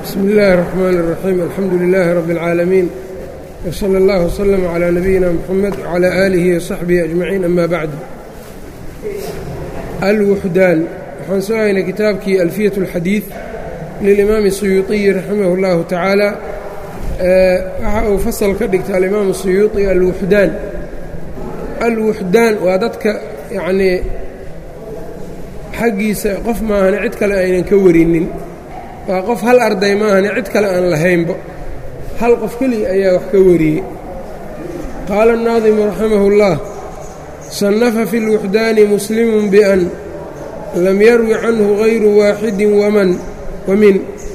بسم الله الرحمن الرحيم الحمد لله رب العالمين وصلى الله وسلم على نبينا محمد وعلى آله وصحبه أجمعين أما بعد الوحدان waxaan soo haynay kitaabkii ألفية الحديث للإمام السيوطي رحمه الله تعالى waxa uu fasل ka dhigta الإمام السيوطي الوحدان waa dadka yacnii xaggiisa qof maahane cid kale aynan ka warinin waa qof hal arday maahane cid kale aan lahaynba hal qof keliya ayaa wax ka wariyey qaala الناaظم رaximه الlah صنفa في الوحدان مسلم بأn lm yarwi canhu غayru waaxidi wamin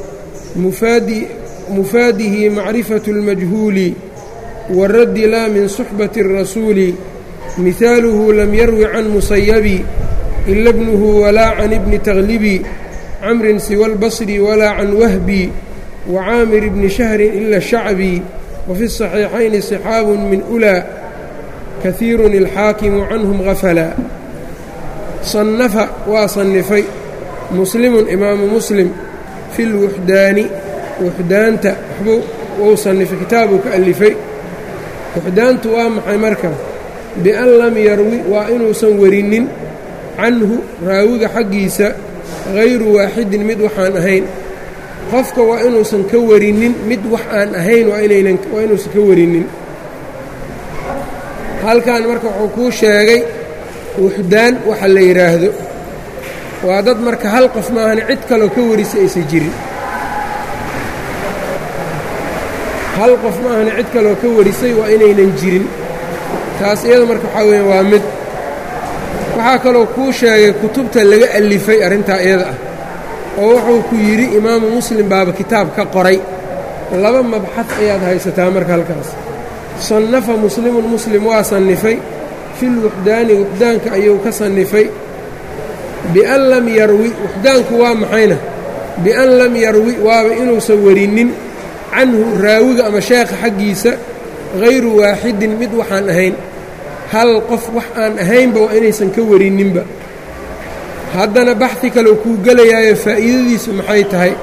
mufaadihi macrifaة الmajhuuli wاraddi laa min صuxbaة الrasuuli mihaaluhu lam yarwi can musayabi ila bnuhu walaa can ibni taglibi camrin siwa اlbصri walaa can wahbi wacaamir bni shahri ila shacbi wafi الصaxiixayni صxaab min ulaa kahiiru اlxaakimu canhum gafla صنفa waa صنifay muslimun imaamu muslim fi اlwuxdaani wuxdaanta waxbuu wou صanifay kitaabuu ka alifay wuxdaantu waa maxay marka bian lam yarwi waa inuusan warinin canhu raawiga xaggiisa غayru waaxidin mid waxaan ahayn qofka waa inuusan ka warinin mid wax aan ahayn waa inuusan ka warinin halkan marka wuxuu kuu sheegay wuxdaan waxa la yidhaahdo waa dad marka hal qof maahane cid kaloo ka warisa aysan jirin hal qof maahane cid kaloo ka warisay waa inaynan jirin taas iyada marka waxaa weeye waa mid waxaa kaloo kuu sheegay kutubta laga alifay arrintaa iyada ah oo wuxuu ku yidhi imaamu muslim baaba kitaab ka qoray laba mabxad ayaad haysataa marka halkaas sannafa muslimun muslim waa sannifay fi lwuxdaani wuxdaanka ayuu ka sannifay bian lam yarwi wuxdaanku waa maxayna bian lam yarwi waaba inuusan warinin canhu raawiga ama sheekha xaggiisa hayru waaxidin mid waxaan ahayn hal qof wax aan ahaynba waa inaysan ka warininba haddana baxdi kaleu kuu gelayaayo faa'iidadiisu maxay tahay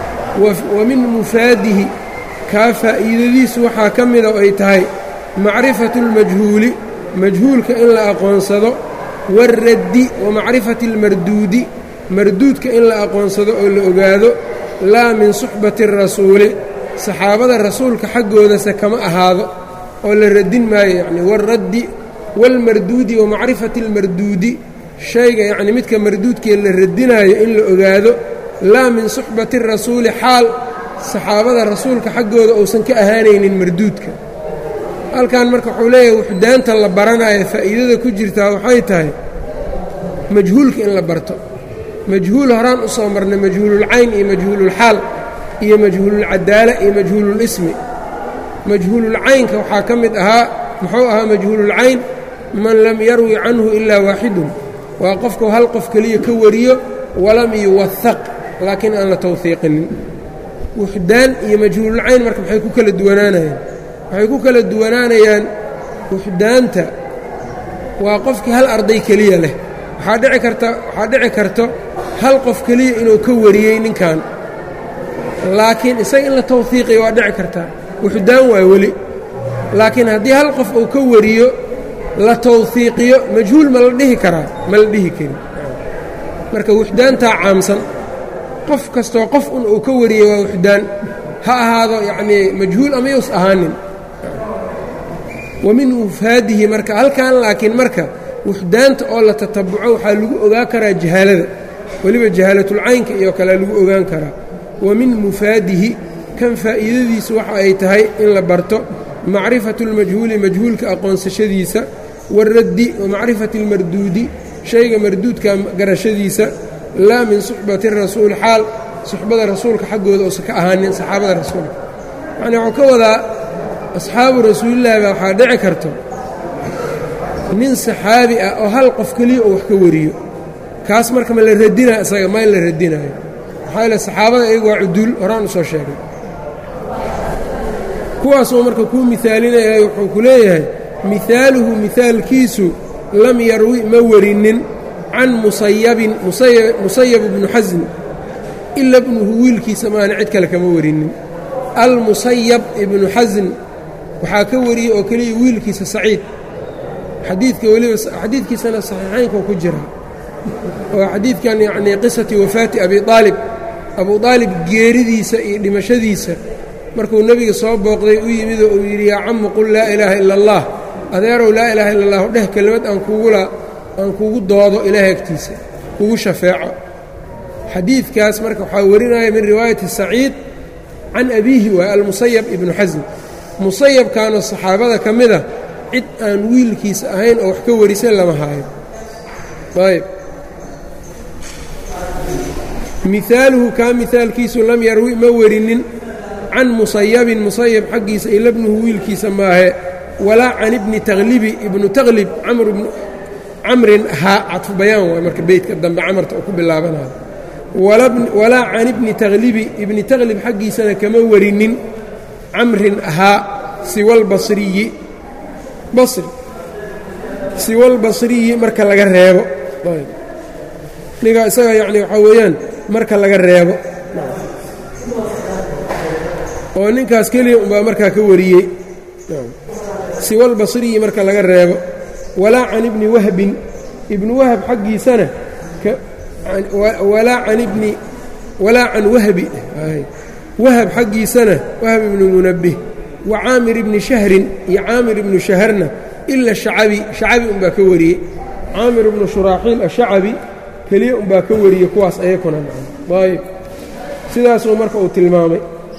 wa min mufaadihi kaa faa'iidadiisu waxaa ka mida oo ay tahay macrifatu اlmajhuuli majhuulka in la aqoonsado waraddi wa macrifati اlmarduudi marduudka in la aqoonsado oo la ogaado laa min suxbati الrasuuli saxaabada rasuulka xaggoodase kama ahaado oo la radin maayo yacni waraddi wاlmarduudi wa macrifati اlmarduudi shayga yacni midka marduudkee la radinaayo in la ogaado laa min suxbati الrasuuli xaal saxaabada rasuulka xaggooda uusan ka ahaanaynin marduudka halkan marka wuxuu leeyahay wuxdaanta la baranayo faa'iidada ku jirtaa waxay tahay majhuulka in la barto majhuul horaan u soo marnay majhuululcayn iyo majhuululxaal iyo majhuululcadaala iyo majhuululismi majhuululcaynka waxaa ka mid ahaa muxuu ahaa majhuululcayn man lam yarwi canhu ilaa waaxidun waa qofku hal qof keliya ka wariyo walam yuwahaq laakiin aan la tawhiiqinin wuxdaan iyo majhuululcayn marka maxay ku kala duwanaanayaan waxay ku kala duwanaanayaan wuxdaanta waa qofkii hal arday keliya leh waxaa dhici karto hal qof keliya inuu ka wariyey ninkan laakiin isaga in la tawhiiqiyo waa dhici kartaa wuxdaan waa weli laakiin haddii hal qof uu ka wariyo la tawhiiqiyo majhuul ma la dhihi karaa ma la dhihi karin marka wuxdaantaa caamsan qof kastoo qof un uu ka wariyey waa wuxdaan ha ahaado yacnii majhuul ama yous ahaanin wa min mufaadihi marka halkan laakiin marka wuxdaanta oo la tatabuco waxaa lagu ogaan karaa jahaalada weliba jahaalatulcaynka iyo kalea lagu ogaan karaa wa min mufaadihi kan faa'iidadiisu waxa ay tahay in la barto macrifatu اlmajhuuli majhuulka aqoonsashadiisa waraddi wa macrifati اlmarduudi shayga marduudka garashadiisa laa min suxbati rasuul xaal suxbada rasuulka xaggooda uusan ka ahaanin saxaabada rasuulka yacnii wuxuu ka wadaa asxaabu rasuulillahi baa waxaa dhici karto nin saxaabi ah oo hal qof keliya oo wax ka wariyo kaas marka ma la radinaya isaga ma la radinayo maxaa yaele saxaabada iyagu waa cuduul horaan u soo sheegay kuwaasoo marka kuu mihaalinaya wuxuu ku leeyahay mihaaluhu mihaalkiisu lam yarwi ma warinin can musayab ibnu xasm ila ibnuhu wiilkiisa maana cid kale kama warinin almusayab ibnu xasn waxaa ka wariyey oo keliya wiilkiisa saciid xadiidka weliba xadiidkiisana saxiixaynka ku jira oo xadiidkan yacnii qisati wafaati abi aalib geeridiisa iyo dhimashadiisa markuu nebiga soo booqday u yimid oo uu yidhi yaa cammu qul laa ilaaha ila allah adeerow laa ilaaha illa allah dheh kelimad aan kuugu doodo ilaahay agtiisa kugu shafeeco xadiidkaas marka waxaa warinaya min riwaayati saciid can abiihi waa almusayab ibnu xasn musayabkaanoo saxaabada ka mida cid aan wiilkiisa ahayn oo wax ka warisan lama haayo ayb mihaaluhu kaa mihaalkiisu lam yarwi ma warinin can musayabin musayab xaggiisa ila bnuhu wiilkiisa maahe walaa can ibni takhlibi ibnu takhlib camrin ahaa cadfu bayaan waay marka beytka dambe camarta uu ku bilaabanayo walaa can ibni takhlib xaggiisana kama warinin camrin ahaa siwalbasriyi marka laga reebo ninkaa isaga yacni waxaa weeyaan marka laga reebo oo ninkaas keliya unbaa markaa ka wariyey siwalbasriyi marka laga reebo walaa can ibni wahbin ibnu wahb xaggiisana walaa can wahbi wahb xaggiisana wahb ibnu munabbih wa caamir ibni shahrin iyo caamir ibnu shaharna ila shacabi unbaa ka wariyey caamir ibnu shuraaxiil ashacabi keliya unbaa ka wariyey kuwaas ayakuna ayb sidaasuu marka uu tilmaamay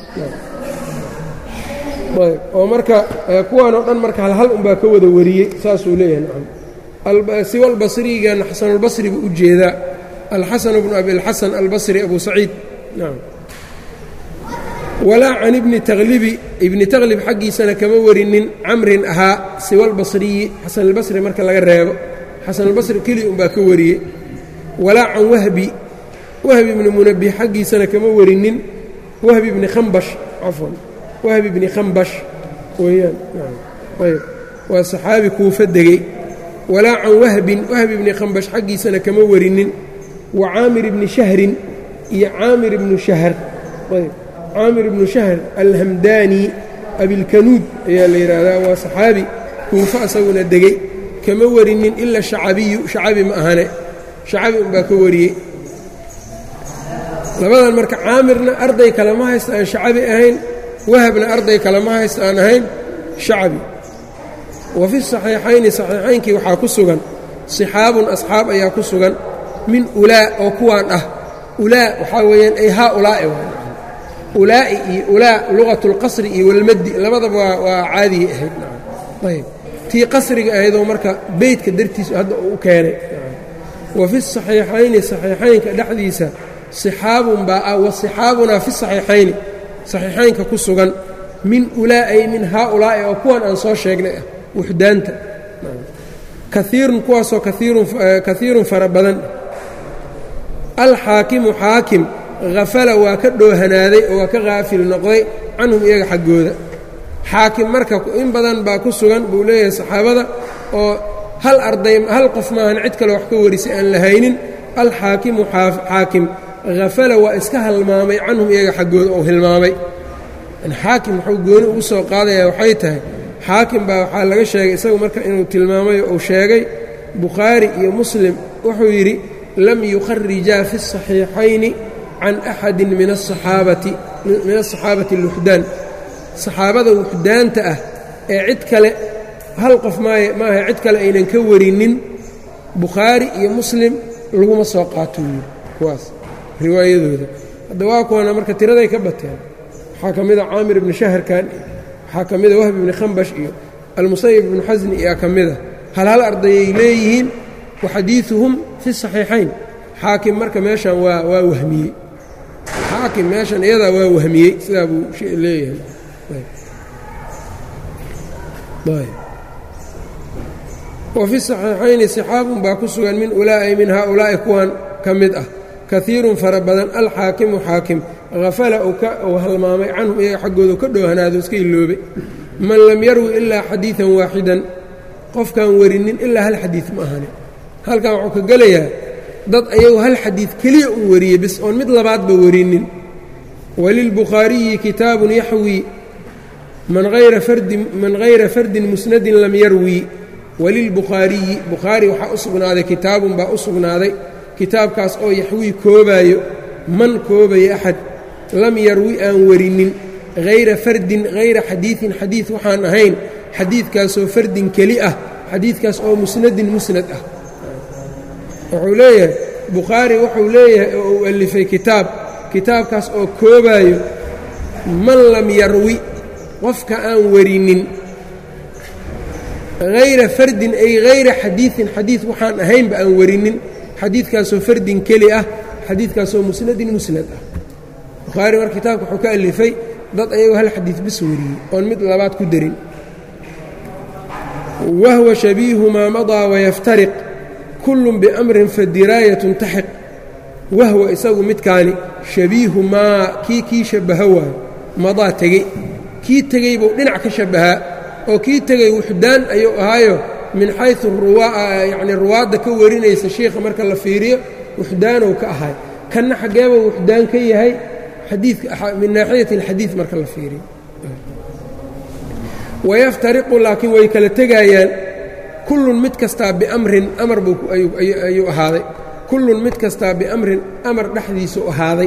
ayb oo marka kuwaan oo dhan marka hal unbaa ka wada wariyey saasuu leeyahay siwalbasriigana xasanulbasri buu u jeedaa alxasan bnu abilxasan albasri abu saciid nam walaa can ibni taklib xaggiisana kama warinin camrin ahaa siwalbasriyi xasanulbasri marka laga reebo xasanulbasri keliya unbaa ka wariyey walaa can wahbi ibni munabbih xaggiisana kama warinin wahbi ibni khambash cafwan wahbi ibni khambash weeyaan ayb waa saxaabi kuufa degey walaa can wahbi ibni khambash xaggiisana kama warinin wa caamir ibni shahrin iyo caamir ibnu shahr ayb caamir ibnu shahr alhamdaani abilkanuud ayaa la yidhaahdaa waa saxaabi kuufa asaguna degey kama warinin ila shacabiyu shacabi ma ahane shacabi unbaa ka wariyey labadan marka caamirna arday kale ma haysta aan shacabi ahayn wahabna arday kale ma haysta aan ahayn shacabi wa fi saxiixayni saxiixaynkii waxaa ku sugan sixaabun asxaab ayaa ku sugan min ulaa oo kuwaan ah ulaa waxaa weeyaan ay haa ulaa'i ulaa'i iyo ulaa luqatu اlqasri iyo walmaddi labadaba waa caadiyay ahayd ayb tii qasriga ahaydoo marka beytka dartiisu hadda uu u keenay wa fi saxiixayni saxiixaynka dhexdiisa sixaabun baa ah wasixaabunaa fi saxiixayni saxiixaynka ku sugan min ulaa ay min haa ulaa'i oo kuwan aan soo sheegnay ah wuxdaanta kaiirun kuwaasoo kaiirun fara badan alxaakimu xaakim hafala waa ka dhoohanaaday oo waa ka haafil noqday canhum iyaga xaggooda xaakim marka in badan baa ku sugan buu leeyahay saxaabada oo hal qof maahan cid kale wax ka warisay aan la haynin alxaakimu xaakim hafala waa iska halmaamay canhum iyaga xaggooda oo hilmaamay xaakim wuxuu gooni ugu soo qaadayaa waxay tahay xaakim baa waxaa laga sheegay isagu marka inuu tilmaamay uu sheegay bukhaari iyo muslim wuxuu yidhi lam yukharijaa fi الصaxiixayni can axadi min asaxaabati اlwuxdaan saxaabada wuxdaanta ah ee cid kale hal qof maaha cid kale aynan ka warinin bukhaari iyo muslim laguma soo qaato yidhi kuwaas riwaayadooda hadda waa kuwana marka tiraday ka bateen waxaa ka mida caamir ibni shahrkan waxaa ka mida wahb ibni khambash iyo almusayib ibnu xasni iyaa ka mida hal ardayay leeyihiin wa xadiiثuhum fi الصaxiixayn xaakim marka meeshan waa wahmiyey xaakim meeshan iyadaa waa wahmiyey sidaa buu leeyahay wa fi الصaxiixayni sixaabun baa ku sugan min ulaa'i min haaulaa'i kuwan ka mid ah kaiirun fara badan alxaakimu xaakim hafala uu halmaamay canhum iyaga xaggooda ka dhoohanaado iska iloobay man lam yarwi ilaa xadiiثan waaxidan qofkaan warinin ilaa hal xadiid ma ahani halkan wuxuu ka gelayaa dad ayagu hal xadiid keliya u wariyey bis oon mid labaadba warinin walilbukhaariyi kitaabun yaxwii man hayra fardin musnadin lam yarwi walilbukhaariyi bukhaari waxaa u sugnaaday kitaabun baa u sugnaaday kitaabkaas oo yaxwii koobaayo man koobaya axad lam yarwi aan warinin hayra fardin hayra xadiidin xadiid waxaan ahayn xadiidkaasoo fardin keli ah xadiidkaas oo musnadin musnad ah wuxuu leeyahay bukhaari wuxuu leeyahay oo uu alifay kitaabkaas oo koobaayo man lam yarwi qofka aan warinin hayra fardin ay hayra xadiidin xadiid waxaan ahaynba aan warinin xadiidkaasoo fardin keli ah xadiidkaasoo musnadin musnad ah bukhaari marka kitaabka wuxuu ka alifay dad ayagoo hal xadiid bis wariyey oon mid labaad ku darin wahwa shabiihu maa madaa wayaftariq kullun biamrin fadiraayatun taxiq wahwa isagu midkaani shabiihu maa kii shabbaha waayo madaa tegey kii tegey buu dhinac ka shabbahaa oo kii tegey wuxdaan ayuu ahaayo min xaysu yacnii ruwaadda ka warinaysa shiikha marka la fiiriyo wuxdaanow ka ahay kanna xaggeeba wuxdaan ka yahay xadiidka min naaxiyati alxadiid marka la fiiriyo wayaftariqu laakiin way kala tegaayaan kullun mid kastaa biamrin amar buu ayuu ahaaday kullun mid kastaa biamrin amar dhexdiisuu ahaaday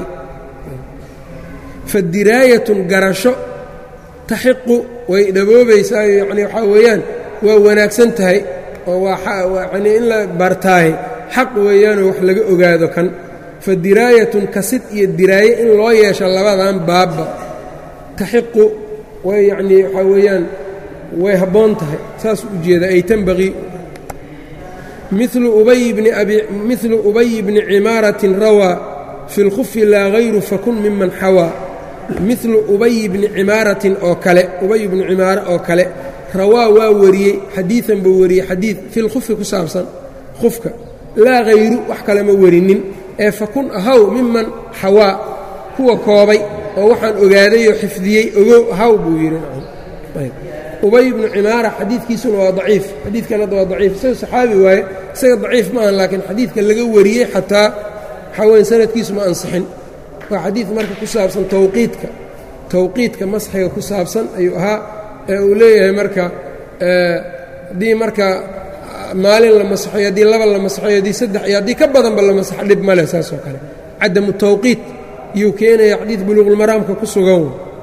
fadiraayatun garasho taxiqu way dhaboobaysaayo yacnii waxaa weeyaan waa wanaagsan tahay oo yanii in la bartaaye xaq weeyaanoo wax laga ogaado kan fadiraayatun kasid iyo diraaye in loo yeesho labadan baabba taxiqu way yacnii waxaa weeyaan way habboon tahay saas u jeeda ay tanbaqii milu ubay bni cimaaratin rawaa fi اlkhufi laa hayru fakun miman xawaa milu ubay bni cimaaratin oo kale ubay bni cimaara oo kale rawaa waa wariyey xadiidan buu wariyey xadiid fi lkhufi ku saabsan khufka laa hayru wax kale ma warinin ee fakun ahaw miman xawaa kuwa koobay oo waxaan ogaadayoo xifdiyey ogow ahaw buu yidhi ubay bnu cimaara xadiidkiisuna waa daciif xadiidkan hadda waa daciif isaga saxaabi waaye isaga daciif ma ahan laakiin xadiidka laga wariyey xataa waxaa weeye sanadkiisu ma ansixin waa xadiid marka ku saabsan tawqiidka masxiga ku saabsan ayuu ahaa ee uu leeyahay marka haddii marka maalin la masaxoy haddii laba la masaxoy haddii saddex iyo haddii ka badanba la masaxo dhib ma leh saas oo kale cadamu tawqiid iyuu keenaya xadiid buluuqulmaraamka ku sugan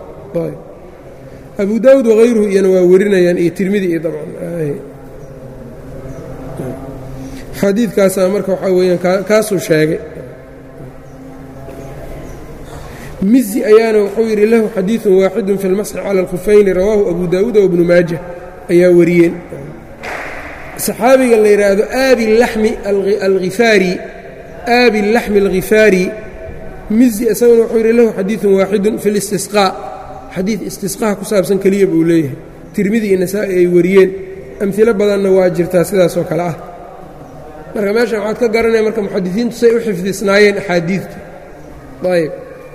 abu daawud wahayruhu iyana waa warinayaan iyo tirmidi iyo dabcan xadiidkaasaa marka waxaa weeyaan kaasuu sheegay mizi ayaana wuxuu yidhi lahu xadiiثun waaxidun fi اlmasxi calى اlkhufayni rawaahu abu daawuud wabnu maaja ayaa wariyeen saxaabiga la yidhaahdo aabi laxmi alghifaari mizi isaguna wuxuu yidhi lahu xadiiثun waaxidun fi اlistisqاء xadiid istisqaha ku saabsan keliya buu leeyahay tirmidi iyo nasaa'i ay wariyeen amhilo badanna waa jirtaa sidaasoo kale ah marka meeshan waxaad ka garanaya marka muxadisiintu say u xifdisnaayeen axaadiidta ayb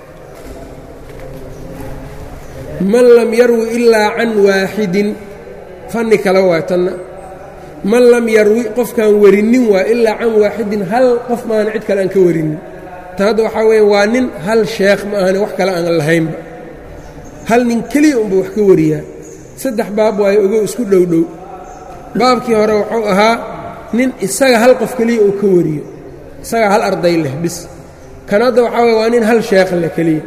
man lam yarwi ilaa can waaxidin fanni kale waa tanna man lam yarwi qofkaan warinin waa ilaa can waaxidin hal qof maana cid kale aan ka warinin tan hadda waxaa weeye waa nin hal sheekh ma ahane wax kale aan lahaynba hal nin keliya unba wax ka wariyaa saddex baab waayo ogow isku dhowdhow baabkii hore wuxuu ahaa nin isaga hal qof keliya uu ka wariyo isagaa hal arday leh bis kan hadda waxaa weye waa nin hal sheekh leh keliya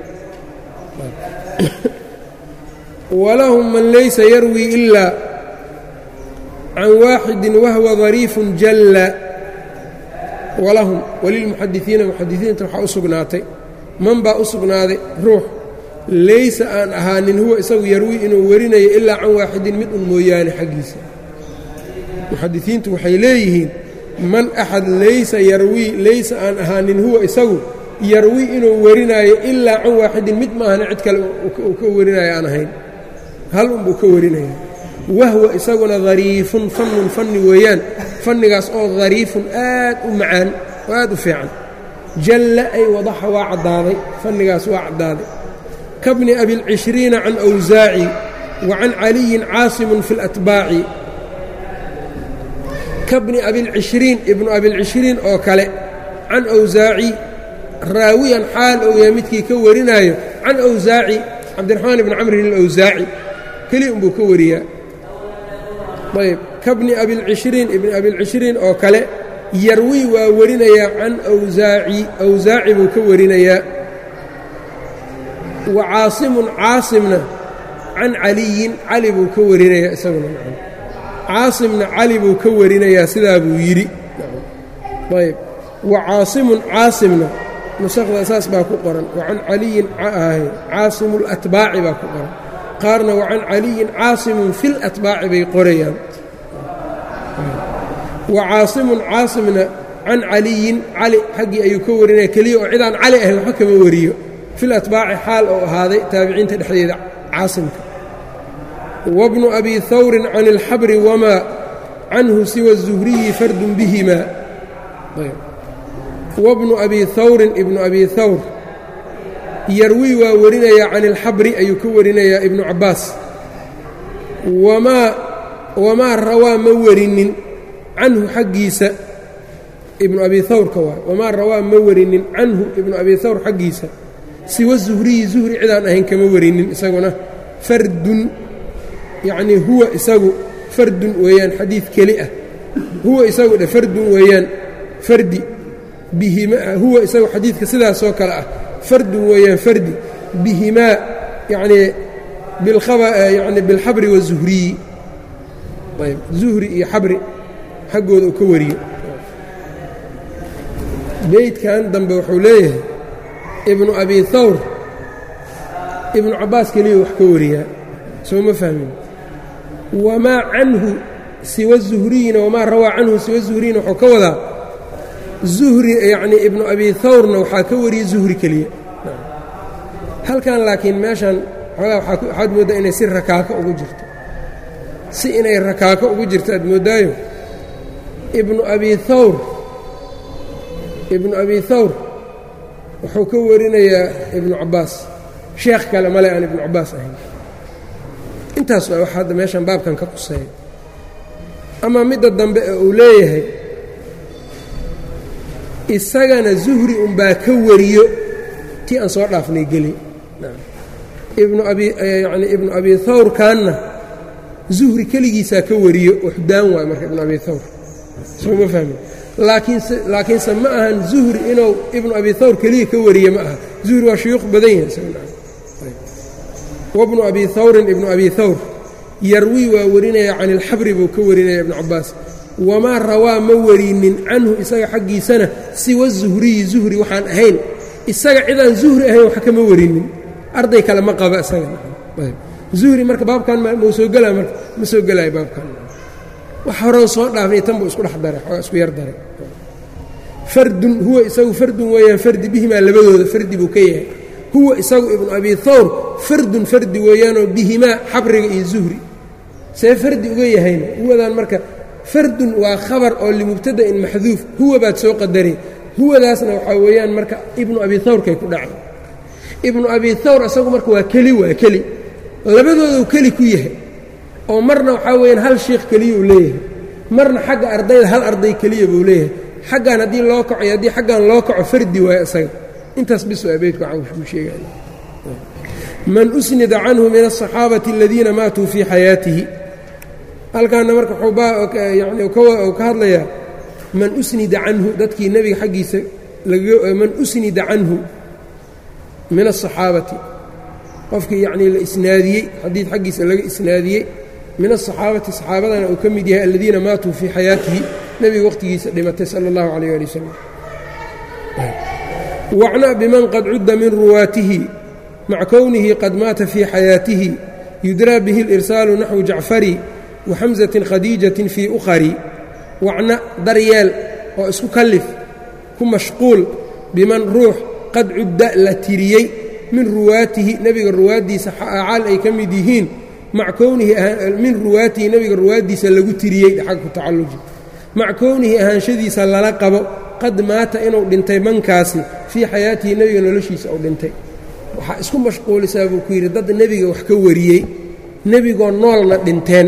walahum man laysa yarwi ilaa can waaxidin wahwa dariifun jalla walahum walilmuxadisiina muxadisiinta waxaa u sugnaatay man baa u sugnaaday ruux laysa aan ahaanin huwa isagu yarwi inuu warinayo ilaa can waaxidin mid un mooyaane xaggiisa muxadisiintu waxay leeyihiin man axad laysa yarwi laysa aan ahaanin huwa isagu yarwi inuu warinaayo ilaa can waaxidin mid maahana cid kale uu ka warinayo aan ahayn hal unbuu ka warinaya wahwa isaguna dariifun fannun fanni weeyaan fannigaas oo dariifun aad u macaan oo aad u fiican jalla ay wadaxa waa caddaaday fannigaas waa caddaaday kabni abilcishriina can awsaaci wa can caliyin caasimun fi اlatbaaci kabni abilcishriin ibnu abilcishriin oo kale can awsaaci raawiyan xaal ou yahay midkii ka warinaayo can awsaaci cabdiraxmaan ibni camrin alawsaaci keli unbuu ka wariyaa ayb kabni abilcishriin ibni abilcishriin oo kale yarwi waa warinayaa can awsaaci awsaaci buu ka warinayaa wa caasimun caasimna can caliyin cali buu ka warinayaa isaguna caasimna cali buu ka warinayaa sidaa buu yidhi ayb wa caasimun caasimna nusakda saas baa ku qoran wa can caliyin caasimu latbaaci baa ku qoran qaarna wa can caliyin caasimun fi latbaaci bay qorayaan wa caasimun caasimna can caliyin cali xaggii ayuu ka warinaya keliya oo cidaan cali ahayn waxba kama wariyo fil atbaaci xaal oo ahaaday taabiciinta dhexdeeda caasimka wabnu abi hawrin can اlxabri wamaa canhu siwa الzuhriyi fardun bihimaa wabnu abi hawrin ibnu abi hawr yarwi waa warinayaa can اlxabri ayuu ka warinayaa ibnu cabaas wamaa rawaa ma warinin canhu xaggiisa ibnu abi hawrka waay wamaa rawaa ma warinin canhu ibnu abi hawr xaggiisa siwa zuhriyi zuhri cidaan ahayn kama warinin isaguna fardun yacnii huwa isagu fardun weeyaan xadiid keli ah huwa isagu dhe fardun weeyaan fardi bihimaa huwa isagu xadiidka sidaasoo kale ah fardun weeyaan fardi bihimaa yacnii yani bilxabri wazuhriyi ayb zuhri iyo xabri xaggooda uu ka wariyo beydkan dambe wuxuu leeyahay ibnu abi hawr ibnu cabaas keliya wax ka wariyaa soo ma fahmin wamaa canhu siwa zuhriyina wamaa rawaa canhu siwa zuhriyina wuxuu ka wadaa zuhri yacnii ibnu abi hawrna waxaa ka wariyey zuhri keliya halkan laakiin meeshan xoogaa waxaad mooddaa inay si rakaako ugu jirto si inay rakaako ugu jirto aad mooddaayo ibnu abi hawr wuxuu ka warinayaa ibnu cabaas sheekh kale male aan ibnu cabaas ahayn intaas waa wax hadda meeshan baabkan ka quseeya ama midda dambe ee uu leeyahay isagana zuhri unbaa ka wariyo tii aan soo dhaafnay geli yani ibnu abi hawrkaanna zuhri keligiisaa ka wariyo uxdaan waay marka ibnu abi hawr soo ma fahmin laakiinse ma ahan zuhri inuu ibnu abi hawr keliya ka wariye ma aha zuhri waa shuyuuq badan yahay wabnu abi hawrin ibnu abi hawr yarwi waa warinaya can ilxabri buu ka warinaya ibnu cabaas wamaa rawaa ma warinin canhu isaga xaggiisana siwa zuhriyi zuhri waxaan ahayn isaga cidaan zuhri ahayn wax kama warinin arday kale ma qaba isaga zuhri marka baabkan mau soo gelaa marka ma soo gelaayo baabkan wax horan soo dhaafnay tan buu isku dhex daray xoogaa isku yar daray fardun huwa isagu fardun weeyaan fardi bihimaa labadooda fardi buu ka yahay huwa isagu ibnu abi hawr fardun fardi weeyaanoo bihimaa xabriga iyo zuhri see fardi uga yahayna huwadan marka fardun waa khabar oo limubtada'in maxduuf huwa baad soo qadareen huwadaasna waxaa weeyaan marka ibnu abi hawrkay ku dhacday ibnu abi hawr isagu marka waa keli labadooduu keli ku yahay oo marna waxaa weeyaan hal sheikh keliya uu leeyahay marna xagga ardayda hal arday keliya buu leeyahay xaggan haddii loo kaco iyo haddii xaggan loo kaco fardi waayo isaga intaas bis waa beydku waxbuu sheegaya man usnida canhu min aلصaxaabati aladiina maatuu fii xayaatihi halkaana marka yani uu ka hadlayaa man usnida canhu dadkii nebiga xaggiisa man usnida canhu min aلصaxaabati qofkii yacnii la isnaadiyey xadiid xaggiisa laga isnaadiyey min aلصaxaabati saxaabadana uu ka mid yahay aladiina maatuu fii xayaatihi nebiga waqhtigiisa dhimatay sala اllahu calayh ali wasalam wacna biman qad cudda min ruwaatihi maca kownihi qad maata fii xayaatihi yudraa bihi اlirsaalu naxwu jacfari wa xamsatin khadiijatin fii ukhari wacna daryeel oo isku kallif ku mashquul biman ruux qad cudda la tiriyey min ruwaatihi nebiga ruwaaddiisa xaal ay ka mid yihiin maca kownihi min ruwaatihi nebiga ruwaaddiisa lagu tiriyey xag ku tacalluji maca kownihi ahaanshadiisa lala qabo qad maata inuu dhintay mankaasi fii xayaatihi nebiga noloshiisa uu dhintay waxaa isku mashquulisaa buu ku yidhi dad nebiga wax ka wariyey nebigoo noolna dhinteen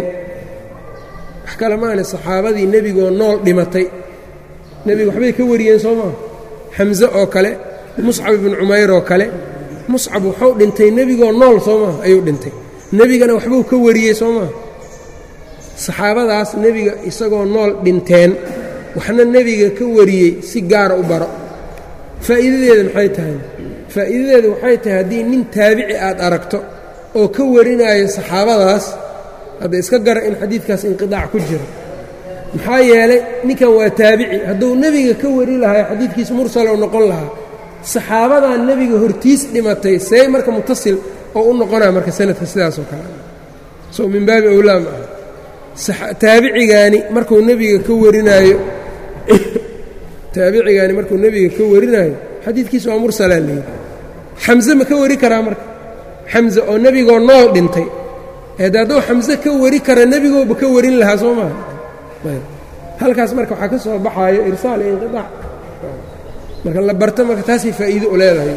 wax kale maana saxaabadii nebigoo nool dhimatay nebiga waxbay ka wariyeen soo maa xamse oo kale muscab ibnu cumayr oo kale muscab wuxuu dhintay nebigoo nool soo maha ayuu dhintay nebigana waxbuu ka wariyey soo maha saxaabadaas nebiga isagoo nool dhinteen waxna nebiga ka wariyey si gaara u baro faa'iidadeeda maxay tahay faa'iidadeeda waxay tahay haddii nin taabici aad aragto oo ka warinaayo saxaabadaas hadda iska gara in xadiidkaas inqidaac ku jiro maxaa yeelay ninkan waa taabici hadduu nebiga ka wari lahaa xadiidkiisa mursalow noqon lahaa saxaabadan nebiga hortiis dhimatay see marka mutasil oo u noqonaa marka sanadka sidaasoo kale soo min baabi owlaa ma aha taabicigaani markuu nebiga ka warinaayo taabicigaani markuu nebiga ka warinaayo xadiidkiisa waa mursalaa leeyihi xamse ma ka wari karaa marka xamse oo nebigoo nool dhintay eed hadduu xamse ka wari kara nebigooba ka warin lahaa soo maha halkaas marka waxaa ka soo baxaayo irsaal iyo inqidaac marka la barto marka taasay faa'iido u leedahay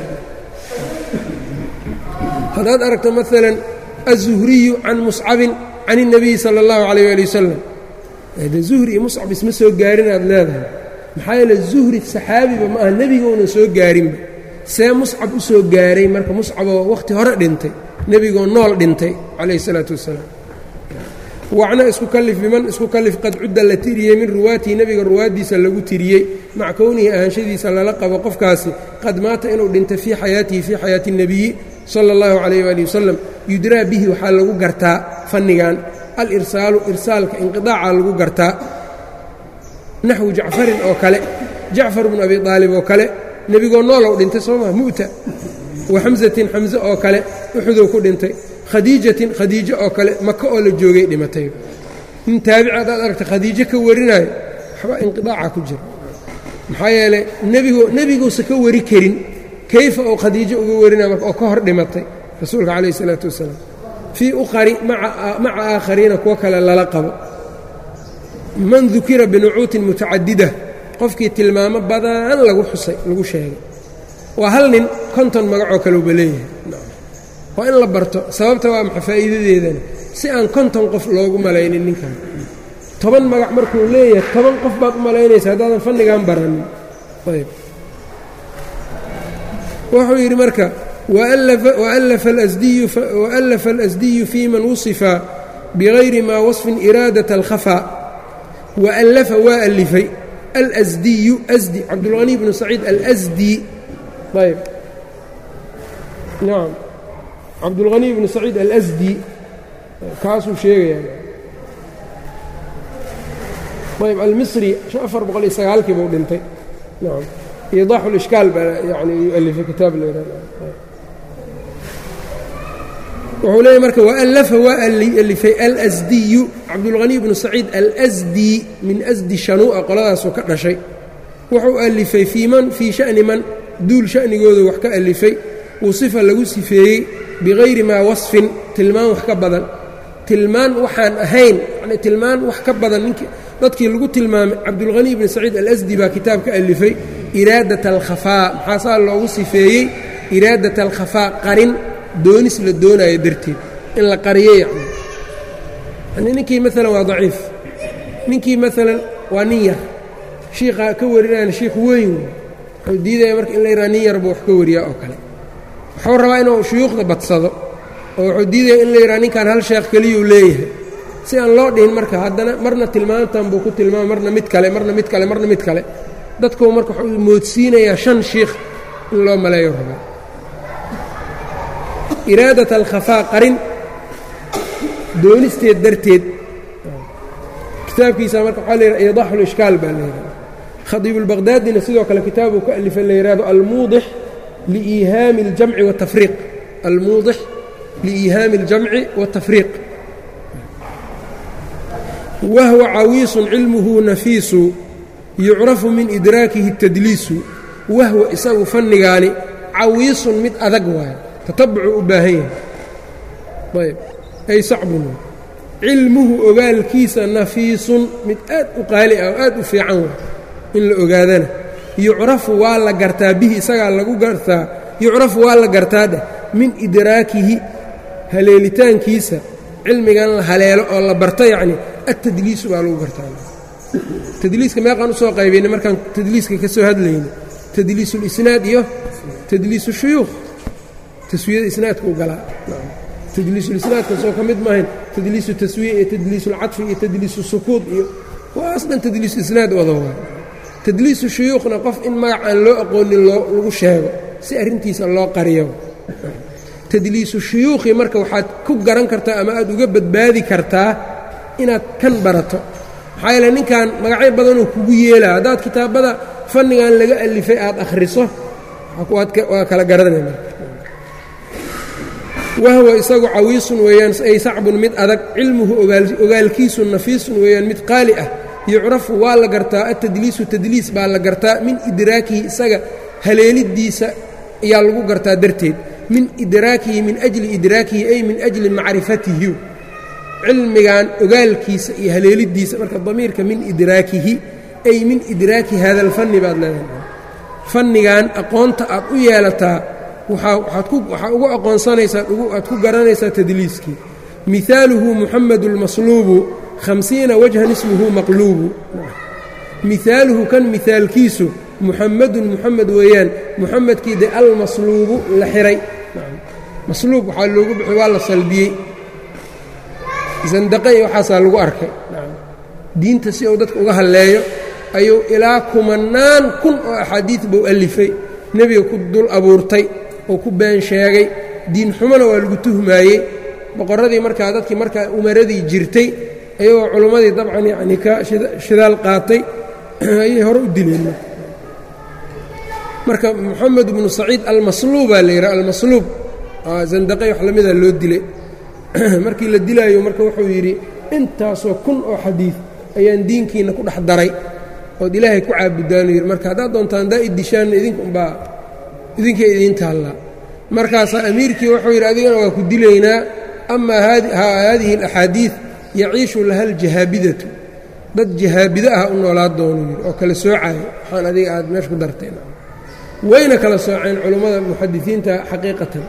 haddaad aragto maalan aلzuhriyu can muscabin can الnabiyi salى اllahu عalayه ali wasalam de zuhri iyo muscab isma soo gaarin aad leedahay maxaa yeele zuhri saxaabiba ma aha nebigounan soo gaarinba see muscab u soo gaaray marka muscaboo wakhti hore dhintay nebigoo nool dhintay calayh الsalaatu wasalaam wacna isku kalif biman isku kalif qad cudda la tiriyey min ruwaatihi nebiga ruwaaddiisa lagu tiriyey maca kownihi ahaanshadiisa lala qabo qofkaasi qad maata inuu dhintay fii xayaatihi fii xayaati الnebiyi sala اllahu calayh waali wasalam yudraa bihi waxaa lagu gartaa fannigan alirsaalu irsaalka inqidaaca lagu gartaa naxwu jacfarin oo kale jacfar bnu abi aalib oo kale nebigoo noolow dhintay soo maa mu'ta wa xamsatin xamse oo kale uxudow ku dhintay khadiijatin khadiijo oo kale maka oo la joogay dhimatay nin taabici haddaad aragta khadiijo ka warinaayo waxbaa inqidaaca ku jira maxaa yeelay nebiguusa ka wari karin kayfa uu khadiijo uga warinaya marka oo ka hor dhimatay rasuulka calayh isalaatu wasalaam fii uqari maca aakhariina kuwo kale lala qabo man dukira binucuutin mutacadida qofkii tilmaamo badan lagu xusay lagu sheegay waa hal nin konton magacoo kaleuba leeyahay waa in la barto sababta waa maxa faa'iidadeedana si aan konton qof loogu malaynin ninkan 10 magac markuu leeyahay 10 qof baad u malaynaysa haddaadan fannigan baranin ayb wuxuu yidhi marka وألف الأزدي في من وصف بغير ما وصف إرادة الخفاء وألف وألفي الأزدي أزدي عبد الغني بن سعيد الأزدي طيب نعم عبد الغني بن سعيد الأزدي كاسو شيء يعني طيب المصري شافر بقول سغالكي بو دنتي نعم إيضاح الإشكال يعني يؤلف كتاب الإرادة wuxuu leeyahy marka وألف وألفay الأزدي cabdالغني بن سacيid الأزدي min أsdi shanuu'a qoladaasoo ka dhashay wuxuu alifay fii شhأni man duul شhأnigooda wax ka alifay wasifa lagu sifeeyey bغayri maa waصفin tilmaan wax ka badan tilmaan waxaan ahayn yani tilmaan wax ka badan dadkii lagu tilmaamay cabdالغني بن سacيid الأsdi baa kitaab ka alifay إiraadaة الkhafاء maxaasaa loogu sifeeyey إiraadaة الkhafاء qarin doonis la doonaayo darteed in la qariyo yani ninkii maalan waa daciif ninkii maalan waa nin yar shiiqa ka warinayana shiikh weyn wuxuu diidaya marka in la yidhaha nin yar buu wax ka wariyaa oo kale wuxuu rabaa inuu shuyuukhda badsado oo wuxuu diidaya in la yidhaha ninkan hal sheekh keliyuu leeyahay si aan loo dhihin marka haddana marna tilmaantan buu ku tilmaamay marna mid kale marna mid kale marna mid kale dadkuu marka wuxuu moodsiinayaa 5 shiikh in loo maleeyo rabaa إراadة الkhفاء qarin doonisteed darteed kitaabkiisa marka waxaa la yidhaha إيضاح الإشكاal baa la yidhaha khadiib البغداadina sidoo kale kitaabuu ka alifay la yidhahdo almuudix liihaami الjamci والتafriiq almuudix liihaami الjamci والتafriiq wahwa cawiisu cilmuhu nafiisu yucrafu min idraakihi الtadliisu wahwa isagu fannigaani cawiisun mid adag waayo tatabucu u baahan yahay ayb ay sacbun cilmuhu ogaalkiisa nafiisun mid aad u qaali ah oo aad u fiican waay in la ogaadana yucrafu waa la gartaa bihi isagaa lagu gartaa yucrafu waa la gartaa dheh min idraakihi haleelitaankiisa cilmigan la haleelo oo la barto yacni atadliisu baa lagu gartaa tadliiska meeqaan usoo qaybayna markaan tadliiska ka soo hadlayna tadliisu اlisnaad iyo tadliisu shuyuukh taswiyada isnaadka u galaa tadliisu lisnaadka soo ka mid maahayn tadliisu taswiya iyo tadliisu اlcadfi iyo tadliisu sukuud iyo waas dhan tadliisu isnaad wada waa tadliisu shuyuukhna qof in magac aan loo aqoonin lagu sheego si arrintiisa loo qariyo tadliisu shuyuukhi marka waxaad ku garan kartaa ama aad uga badbaadi kartaa inaad kan barato maxaa yeele ninkan magacyo badanoo kugu yeelaa haddaad kitaabada fannigan laga alifay aad akhriso waa kala garanayna wahwa isagu cawiisun weeyaan ay sacbun mid adag cilmuhu ogaalkiisu nafiisun weeyaan mid qaali ah yucrafu waa la gartaa atadliisu tadliis baa la gartaa min idraakihi isaga haleelidiisa ayaa lagu gartaa darteed min idraakihi min ajli idraakihi ay min ajli macrifatihi cilmigan ogaalkiisa iyo haleelidiisa marka damiirka min idraakihi ay min idraaki hada alfanni baad leedahay fannigan aqoonta aad u yeelataa waxaa ugu aqoonsanaysaa aad ku garanaysaa tadliiskii mihaaluhu muxamedu اlmasluubu 50 wajhan ismuhu maqluubu mihaaluhu kan mihaalkiisu muxamedun muxamed weeyaan muxamedkii de almasluubu la xiray masluub waxaa loogu bixi waa la salbiyey zandaqe iyo waxaasaa lagu arkay diinta si uu dadka uga halleeyo ayuu ilaa kumanaan kun oo axaadiid buu alifay nebiga ku dul abuurtay oo ku been sheegay diin xumona waa lagu tuhmaayey boqorradii markaa dadkii markaa umaradii jirtay ayagoo culimmadii dabcan yacnii ka shidaal qaatay ayay hore u dileen marka moxamed ibnu saciid almasluubaa la yidhaha almasluub zandaqey wax lamida loo dilay markii la dilaayo marka wuxuu yidhi intaasoo kun oo xadiid ayaan diinkiina ku dhex daray ood ilaahay ku caabudaanu yidhi marka haddaad doontaan haddaa iddishaanna idinkay idiin taallaa markaasaa amiirkii wuxuu yidhi adigana waa ku dilaynaa amaa haadihi alaxaadiid yaciishu laha aljahaabidatu dad jahaabida ah u noolaa doonu yidhi oo kala soocaayo waxaan adiga aad meesha ku darteen wayna kala sooceen culummada muxadisiinta xaqiiqatan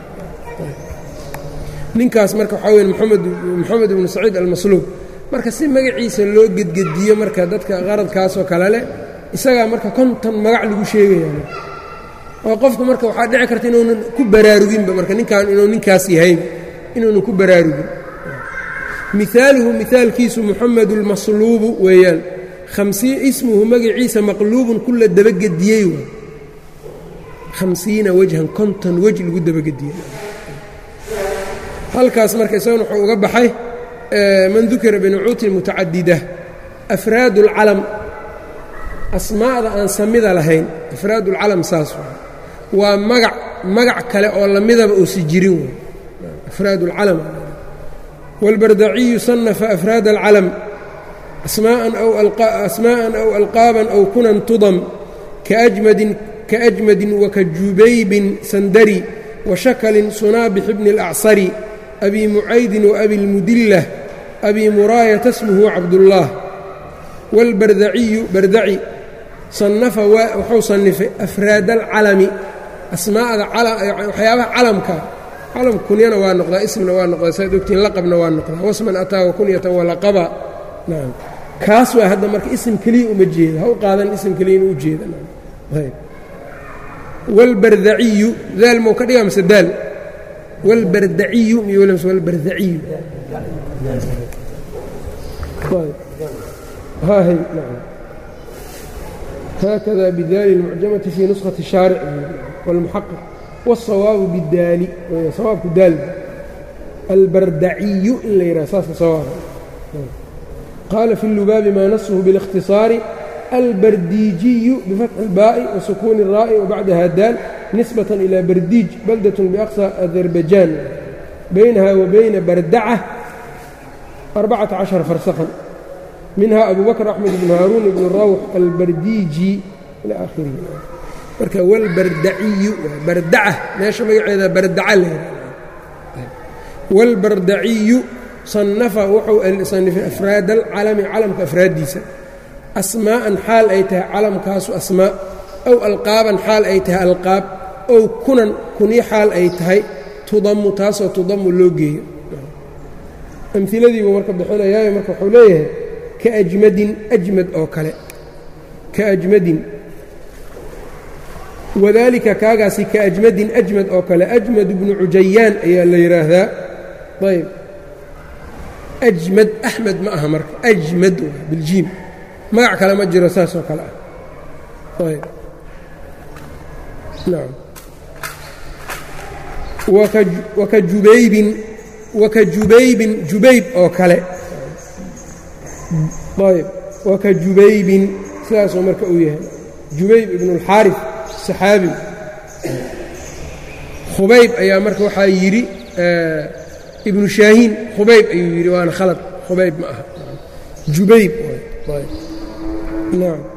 ninkaas marka waxaa weya moxamed ibnu saciid almasluub marka si magaciisa loo gedgediyo marka dadka qaradkaasoo kale leh isagaa marka konton magac lagu sheegaya oo qofku marka waxaa dhici karta inuunan ku baraaruginba marka ninkan inuu ninkaas yahay inuunan ku baraarugin mihaaluhu mihaalkiisu muxamed اlmasluubu weeyaan ismuhu magaciisa maqluubun ku la dabagediyey 50 wajhan konton wej lagu dabagediyey halkaas marka isagana wuxuu uga baxay man dukira binucuuti mutacadida afraad اlcalam asmaa'da aan samida lahayn afraad اlcalam saas waa magac kale oo lamidaba uusi jirin afraad اlcalam wاlbardaciyu صanafa afraad اlcalam asmaءan aw alqaaban aw kunan tudam kaأjmadin wakajubaybin sandari washakalin sunaabix bni اlأcsari abi mucaydin وabi اlmudilة abi muraayata smuhu cabdالlah wاlbardaciyu bardaci صanafa wuxuu sanifay afraad اlcalami asmaa'da waxyaabaha calamka calamka kunyana waa noqdaa ismna waa noqdaa saad ogtiin laqabna waa noqdaa wasman ataaga kunyatan walaqaba nacam kaas waa hadda marka ism keliya uma jeeda ha u qaadan ism keliya inu u jeeda wاlbardaciyu daal mau ka dhigaa mase daal wاlbardaciyu miyo wala mase wاlbardaciyu haakada bidaali اlmucjamati fii nuskhati shaaric wاlmuxaqiq wالsawaabu bidaali sawaabku daal albardaciyu in la yidhaha saaska sawaaba qaala fi اllubaabi maa nasuhu biاlikhtiصaari albardiijiyu bifatxi اlbaa'i wasukuuni الraa'i wabacdaha daal nisbaة ilى bardiij baldaة biaqصى azerbajaan baynaha wa bayna bardaca 14 farsakhan minha abu bakr axmed ibn haaruun ibn rawx albardiiji ilى aakhirihi marka wاlbardaciyu bardaca meesha magaceeda bardaca la wاlbardaciyu صanafa wuxuu sanifay afraad alcalami calamka afraaddiisa asmaa'an xaal ay tahay calamkaasu asmaa aw alqaaban xaal ay tahay alqaab ow kunan kunyo xaal ay tahay tudamu taasoo tudamu loo geeyo amiladiibuu marka bixinayaayo marka wuxuu leeyahay kaajmadin ajmad oo kale kaajmadin wadaalika kaagaasi ka ajmadin ajmad oo kale ajmad ibnu cujayaan ayaa la yidhaahdaa ayb ajmad axmed ma aha marka ajmad biljiim magac kale ma jiro saas oo kale ah ayb nacam waka jubaybin jubayb oo kale ayb waka jubaybin sidaasoo marka uu yahay jubayb ibnu اlxaarif saxaabi khubayb ayaa marka waxaa yidhi ibnu shaahiin khubayb ayuu yidhi waana khalad khubayb ma aha jubayb nacam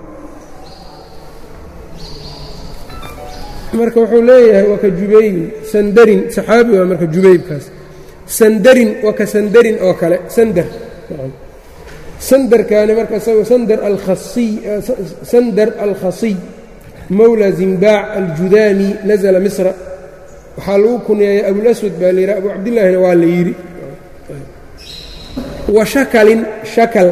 marka wuxuu leeyahay waka jubaybin sandarin saxaabi waa marka jubaybkaas sandarin waka sandarin oo kale sandar sandarkaani marka isagoo sandar alkhasiy mawla zimbaac aljudaami nazla misra waxaa lagu kunyeeyey abulaswad baa la yidhaha abu cabdillaahina waa la yidhi wa shakalin shakal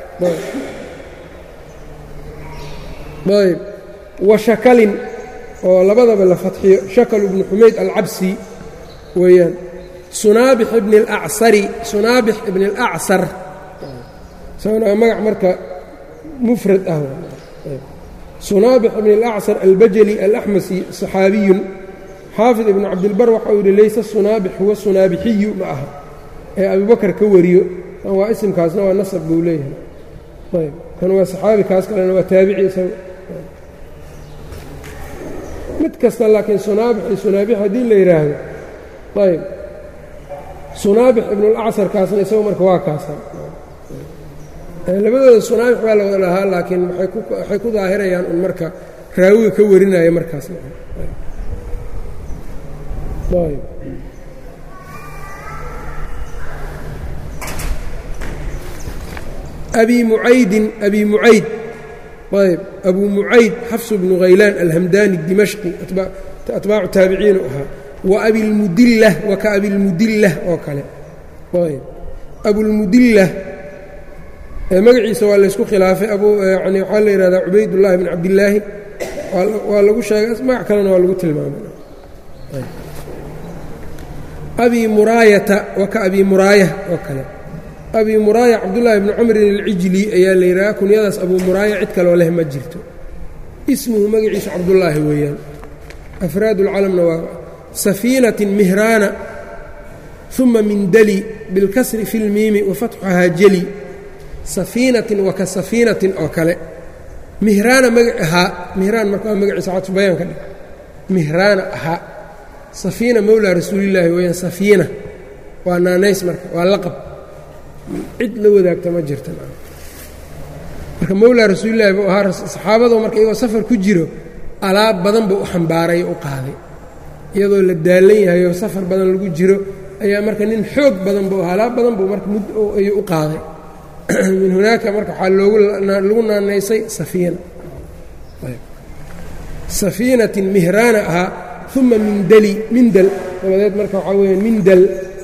ayb wa shakalin oo labadaba la fadxiyo shakal ibnu xumayd alcabsi weeyaan sunaabix ibni اlacsari sunaabix ibni اlacsar isagona magac marka mufrad ah sunaabix ibn اlacsar albajali alaxmasi صaxaabiyun xaafid ibnu cabdilbar waxa uu yihi laysa sunaabix huwa sunaabixiyu ma aha ee abubakar ka wariyo kan waa isimkaasna waa nasab buu leeyahay ayb kan waa saxaabi kaas kalena waa taabici isaga mid kasta laakiin sunaabix iyo sunaabix haddii la yidhaahdo ayb sunaabix ibnu اlacsar kaasna isaga marka waa kaasa labadooda sunaabix baa la wada lahaa laakiin waxay ku daahirayaan un marka raawiga ka warinaya markaas abi mucaydin abi mucayd ayb abu mucayd xafs bnu haylaan alhamdani dimashqi atbaacu taabiciinu ahaa wa abilmudillah wa ka abilmudillah oo kale ayb abulmudillah magaciisa waa laysku khilaafay yani waxaa la yidhahdaa cubaydullaahi bn cabdillaahi waa lagu sheegay magac kalena waa lagu tilmaamay abi muraayata wa ka abi muraaya oo kale abi muraaya cabdullaahi bni camrin alcijli ayaa la yidhaha kunyadaas abuu muraaya cid kaloo leh ma jirto ismuhu magaciisa cabdullaahi weeyaan afraad اlcalamna waa safiinatin mihraana uma mindali bilkasri fi اlmiimi wafatxuhaa jeli safiinatin wa ka safiinatin oo kale mihraana magac ahaa mihraan marka waa magaciisa cadfu bayaan ka dhig mihraana ahaa safiina mowlaa rasuulillaahi weeyaan safiina waa naanays marka waa laqab cid la wadaagta ma jirta marka mowlaa rasuulillahi buu ahaa saxaabadoo marka iyagoo safar ku jiro alaab badan buu u xambaaray oo u qaaday iyadoo la daalan yahay oo safar badan lagu jiro ayaa marka nin xoog badan buu ahaa alaab badan buu marka ayuu u qaaday min hunaaka marka waxaa lagu naanaysay safiina safiinatin mihraana ahaa uma mindal dabadeed marka waxaa weeyaan mindal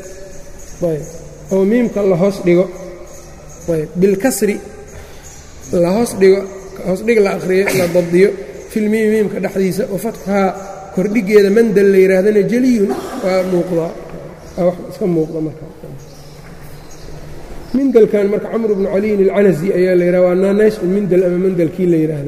oo miimka la hoos dhigo bilkasri la hoos dhigo hoosdhig la aqriyo la dabdiyo filmiimi miimka dhexdiisa wa fatxuhaa kordhigeeda mandal la yidhaahdana jeliyun waa muuqdaa wax iska muuqda marka mindalkan marka camr bnu caliyin alcanasi ayaa la yidhaha waa naanays mindal ama mandalkii la yidhaahdo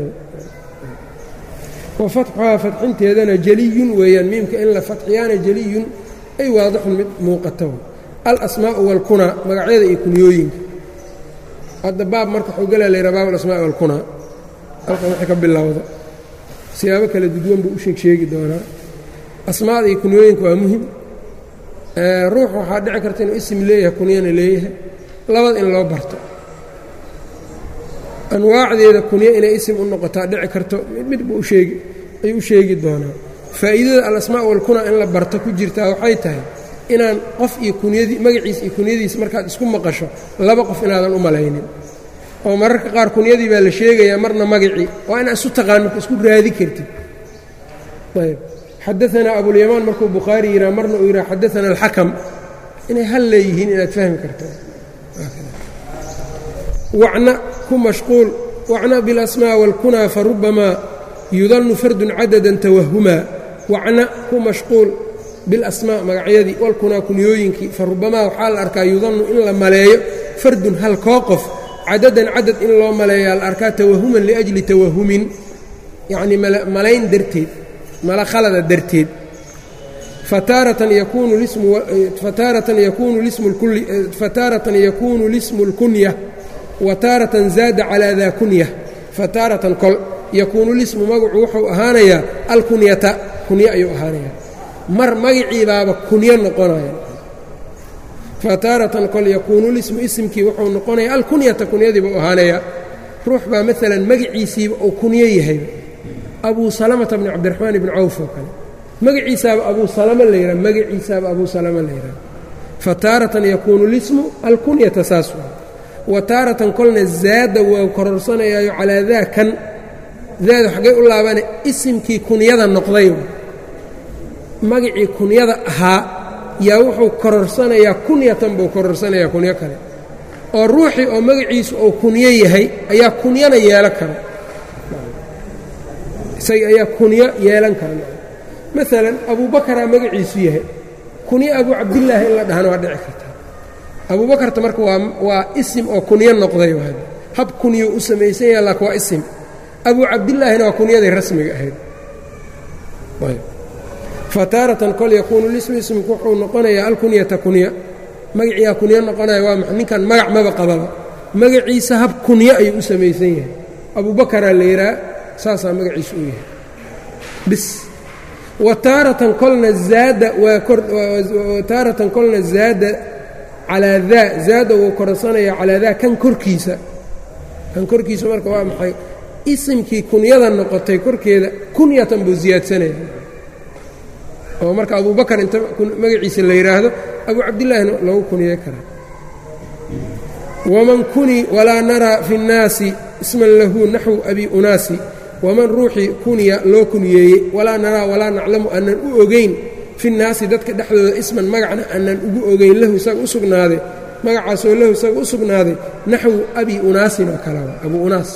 wa fatxuhaa fatxinteedana jeliyun weeyaan miimka in la fatxiyaana jeliyun ay waadixun mid muuqata alasmaa'u waalkunaa magacyada iyo kunyooyinka hadda baab marka waxuu galaa la yidhaha baab alasmaa'i waalkunaa halkan waxay ka bilowda siyaabo kala duduwan buu u sheegi doonaa asmaada iyo kunyooyinka waa muhim ruux waxaa dhici karta inuu isim leeyahay kunyana leeyahay labada in loo barto anwaacdeeda kunyo inay isim u noqotaa dhici karto mid buu ayuu u sheegi doonaa faa'iidada alasmaa' walkunaa in la barto ku jirtaa waxay tahay inaan qof iyo kunyadii magaciisa iyo kunyadiisa markaad isku maqasho laba qof inaadan u malaynin oo mararka qaar kunyadii baa la sheegayaa marna magacii waa inaad isu taqaan marka isku raadi kartid ayb xadaanaa abulyamaan markuu bukhaari yidhaha marna uu yidhaha xadaana alxakam inay hal leeyihiin inaad fahmi karto wacna ku mashquul wacna biاlasmaa wاlkunaa farubamaa yudannu fardun cadadan tawahumaa wacna ku mashquul bilasmaa magacyadii walkunaa kunyooyinkii fa rubamaa waxaa la arkaa yudannu in la maleeyo fardun hal koo qof cadadan cadad in loo maleeyaa la arkaa tawahuman liajli tawahumin yacnii malayn darteed mala khalada darteed fataaratan yakuunu lismu اlkunya wa taaratan zaada calaa daa kunya fataaratan kol yakuunu lismu magacu wuxuu ahaanayaa alkunyata kunyo ayuu ahaanayaa mar magiciibaaba kunyo noqonaya fataaratan kol yakuunu lismu isimkii wuxuu noqonayaa alkunyata kunyadiiba u ahaanayaa ruux baa maalan magiciisiiba uu kunyo yahay abuu salamata bni cabdiraxmaan ibni cawf oo kale magaciisaaba abuu salama la yidhaha magaciisaaba abuu salama la yidhaha fataaratan yakuunu lismu alkunyata saas waa wa taaratan kolna zaada waa kororsanayaayo calaa daa kan daadu xaggay u laabane isimkii kunyada noqday magacii kunyada ahaa yaa wuxuu kororsanayaa kunyatan buu kororsanayaa kunyo kale oo ruuxii oo magaciisu uu kunyo yahay ayaa kunyana yeelan kara isaga ayaa kunyo yeelan kara maalan abuubakaraa magaciisu yahay kunyo abuu cabdillaahi in la dhahana waa dhici kartaa abuubakarta marka waa isim oo kunyo noqday hab kunyo u samaysan yaha laakin waa isim abuu cabdillaahina waa kunyadii rasmiga ahayd fataaratan kol yakuunu lismu ismku wuxuu noqonayaa alkunyata kunya magaciyaa kunyo noqonaya waa maxa ninkan magac maba qababa magaciisa hab kunyo ayuu u samaysan yahay abuubakaraa la yidhaha saasaa magaciisa u yahay bis wataaratan kolna zaada taaratan kolna zaada calaa daa zaada wuu koransanayaa calaa daa kan korkiisa marka waa maxay isimkii kunyada noqotay korkeeda kunyatan buu siyaadsanaya oo marka abuubakar inta magaciisa la yidhaahdo abuu cabdillaahina lagu kuniyey karaa waman kuni walaa naraa fi اnnaasi isman lahu naxwu abi unaasi waman ruuxii kuniya loo kuniyeeyey walaa naraa walaa naclamu aanan u ogayn fi nnaasi dadka dhexdooda isman magacna aanan ugu ogayn lahu isaga u sugnaaday magacaasoo lahu isaga u sugnaaday naxwu abi unaasin oo kalea abuu unaas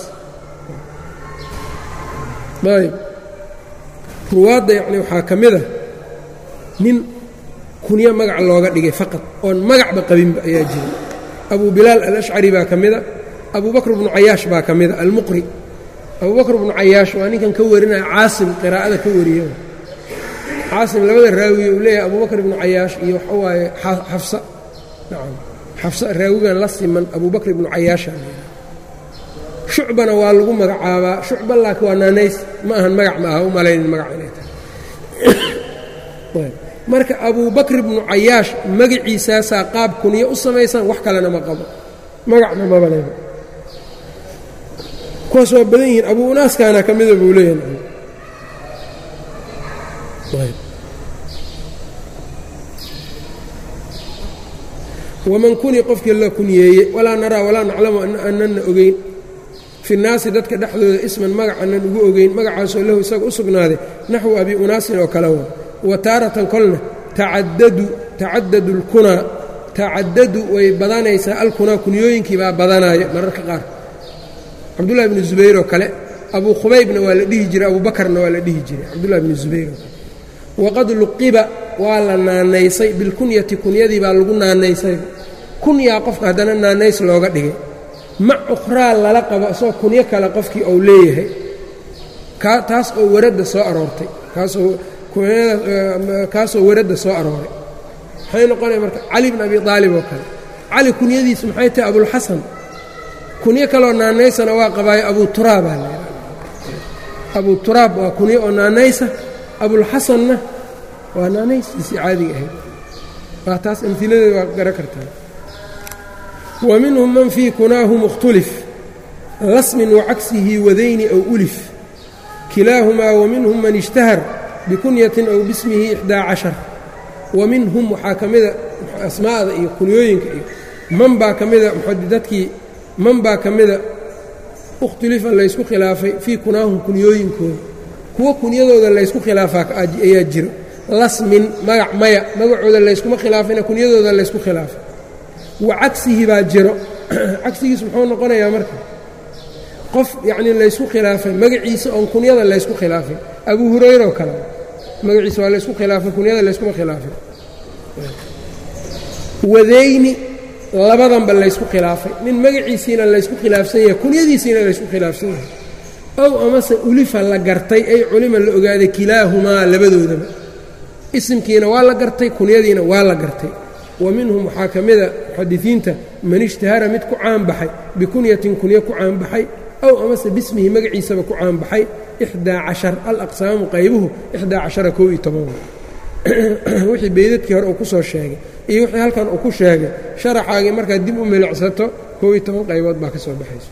ayb ruwaadda yacni waxaa ka mid a nin kunyo magac looga dhigay faqad oon magacba qabinba ayaa jira abuu bilaal alashcari baa ka mida abuu bakr bnu cayaash baa ka mida almuqri abuu bakr bnu cayaash waa ninkan ka warinaya caasim qiraa'ada ka wariya caasim labada raawiye uu leeyahay abuu bakr ibnu cayaash iyo waxa waaye xafsa nacam xafsa raawigan la siman abuu bakr ibnu cayaasha shucbana waa lagu magacaabaa shucba laakiin waa naanays ma ahan magac ma aha u malaynin magac inay tahay marka abuu bakr ibnu cayaash magaciisaasaa qaab kunyo u samaysan wax kalena ma qabo magacna maba leba kuwaas waa badan yihiin abuu unaaskaana ka mida buu leeyahay waman kuni qofkii la kunyeeye walaa naraa walaa naclamu annana ogeyn fi nnaasi dadka dhexdooda isman magac aanan ugu ogeyn magacaasoo lahu isaga u sugnaaday naxwu abi unaasin oo kale wa wa taaratan kolna tacadadu lkunaa tacadadu way badanaysaa alkunaa kunyooyinkii baa badanaayo mararka qaar cabdullahi bni zubayr oo kale abuu khubaybna waa la dhihi jiray abuu bakarna waa la dhihi jiray cabdullahi bni zubayr oo kale waqad luqiba waa la naanaysay bilkunyati kunyadii baa lagu naanaysay kunyaa qofka haddana naanays looga dhigay mac ukhraa lala qabo isagoo kunyo kale qofkii ou leeyahay taas oo waradda soo aroortay kaasoo waradda soo arooray maxay noqonaya marka cali bn abi aalib oo kale cali kunyadiisu maxay tahay abulxasan kunyo kaleoo naanaysana waa qabaayo abuu turaabaa la yidhaha abuu turaab waa kunyo oo naanaysa abulxasanna waa naanaystiisii caadiga ahayd waa taas amhiladeeda waa garan kartaa wa minhum man fii kunaahu mukhtalif lasmin wacagsihi wadayni aw ulif kilaahumaa wa minhum man ishtahar bikunyatin aw bismihi 11 wa minhum waxaa ka mida asmaa'da iyo kunyooyinka iyo man baa ka mida muxadidadkii man baa ka mida ikhtulifa laysku khilaafay fii kunaahum kunyooyinkooda kuwo kunyadooda laysku khilaafaa ayaa jiro lasmin magac maya magacooda layskuma khilaafayna kunyadooda laysku khilaafay wa cagsihi baa jiro cagsigiis muxuu noqonayaa marka qof yacnii laysku khilaafay magaciisa oon kunyada laysku khilaafay abu hurayra oo kale magaciisa waa laysku khilaafay kunyada layskuma khilaafay wadayni labadanba laysku khilaafay nin magaciisiina laysku khilaafsan yahay kunyadiisiina laysku khilaafsan yahay ow amase ulifa la gartay ay culima la ogaaday kilaahumaa labadoodaba isimkiina waa la gartay kunyadiina waa la gartay wa minhum waxaa ka mida muxadisiinta man ishtahara mid ku caanbaxay bikunyatin kunyo ku caanbaxay ow amase bismihi magaciisaba ku caanbaxay 11 alaqsaamu qaybuhu 11 wixii beydadkii hore uu ku soo sheegay iyo wixii halkan uu ku sheegay sharaxaagii markaad dib u milicsato 11 qaybood baa ka soo baxayso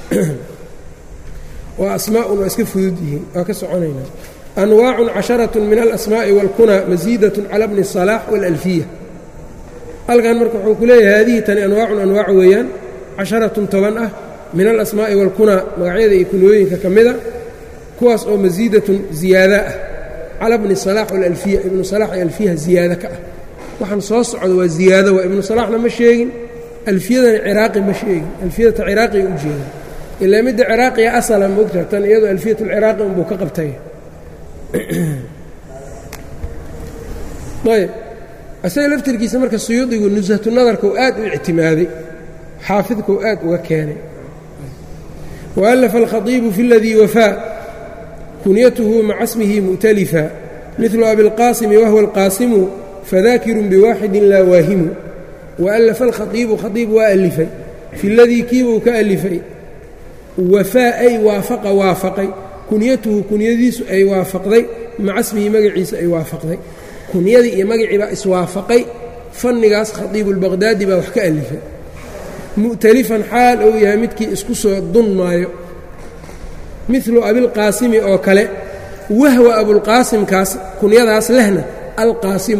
waa asmaa'un waa iska fudud yihiin waa ka soconaynaa anwaacun 10 min alasmaa'i waalkunaa masiidatun cala bni الsalaax waalalfiya halkan marka wuxuu ku leeyahay haadihi tani anwaacun anwaac weeyaan 10 toban ah min alasmaa'i waalkunaa magacyada iyo kunooyinka ka mida kuwaas oo masiidatun ziyaada ah cala bni salaax waalalfiya ibnu salaax iyo alfiyaha ziyaado ka ah waxaan soo socdo waa ziyaado waa ibnu salaaxna ma sheegin alfiyadana ciraaqi ma sheegin alfiyadata ciraaqiga u jeeda ilaa midda ciraaqiya asala moogta tan iyadoo alfiyatulciraaqi unbuu ka qabtay ayb asaga laftirkiisa marka suyuudigu nushatu nadarka uu aad u ictimaaday xaafidka uu aad uga keenay وألف الخطيب في الذي وفاء كنيته مع اسمه مؤتلفا مثل أبي القاسم وهو القاسم فذاكر بواحد لا واهم وألف الخطيب خطيب وألفي في الذي كيب كألفي وفاء أي وافق وافقي كنيته كنيديس أي وافقي مع اسمه مقعيس أي وافقي كنيدي مقعي بأس وافقي فنقاس خطيب البغدادي بوحك ألفي مؤتلفا حال أو يامدكي اسكسو الضن مايو مثل أبي القاسم أو كلا وهو أبو القاسم كاس كنيداس لهنا القاسم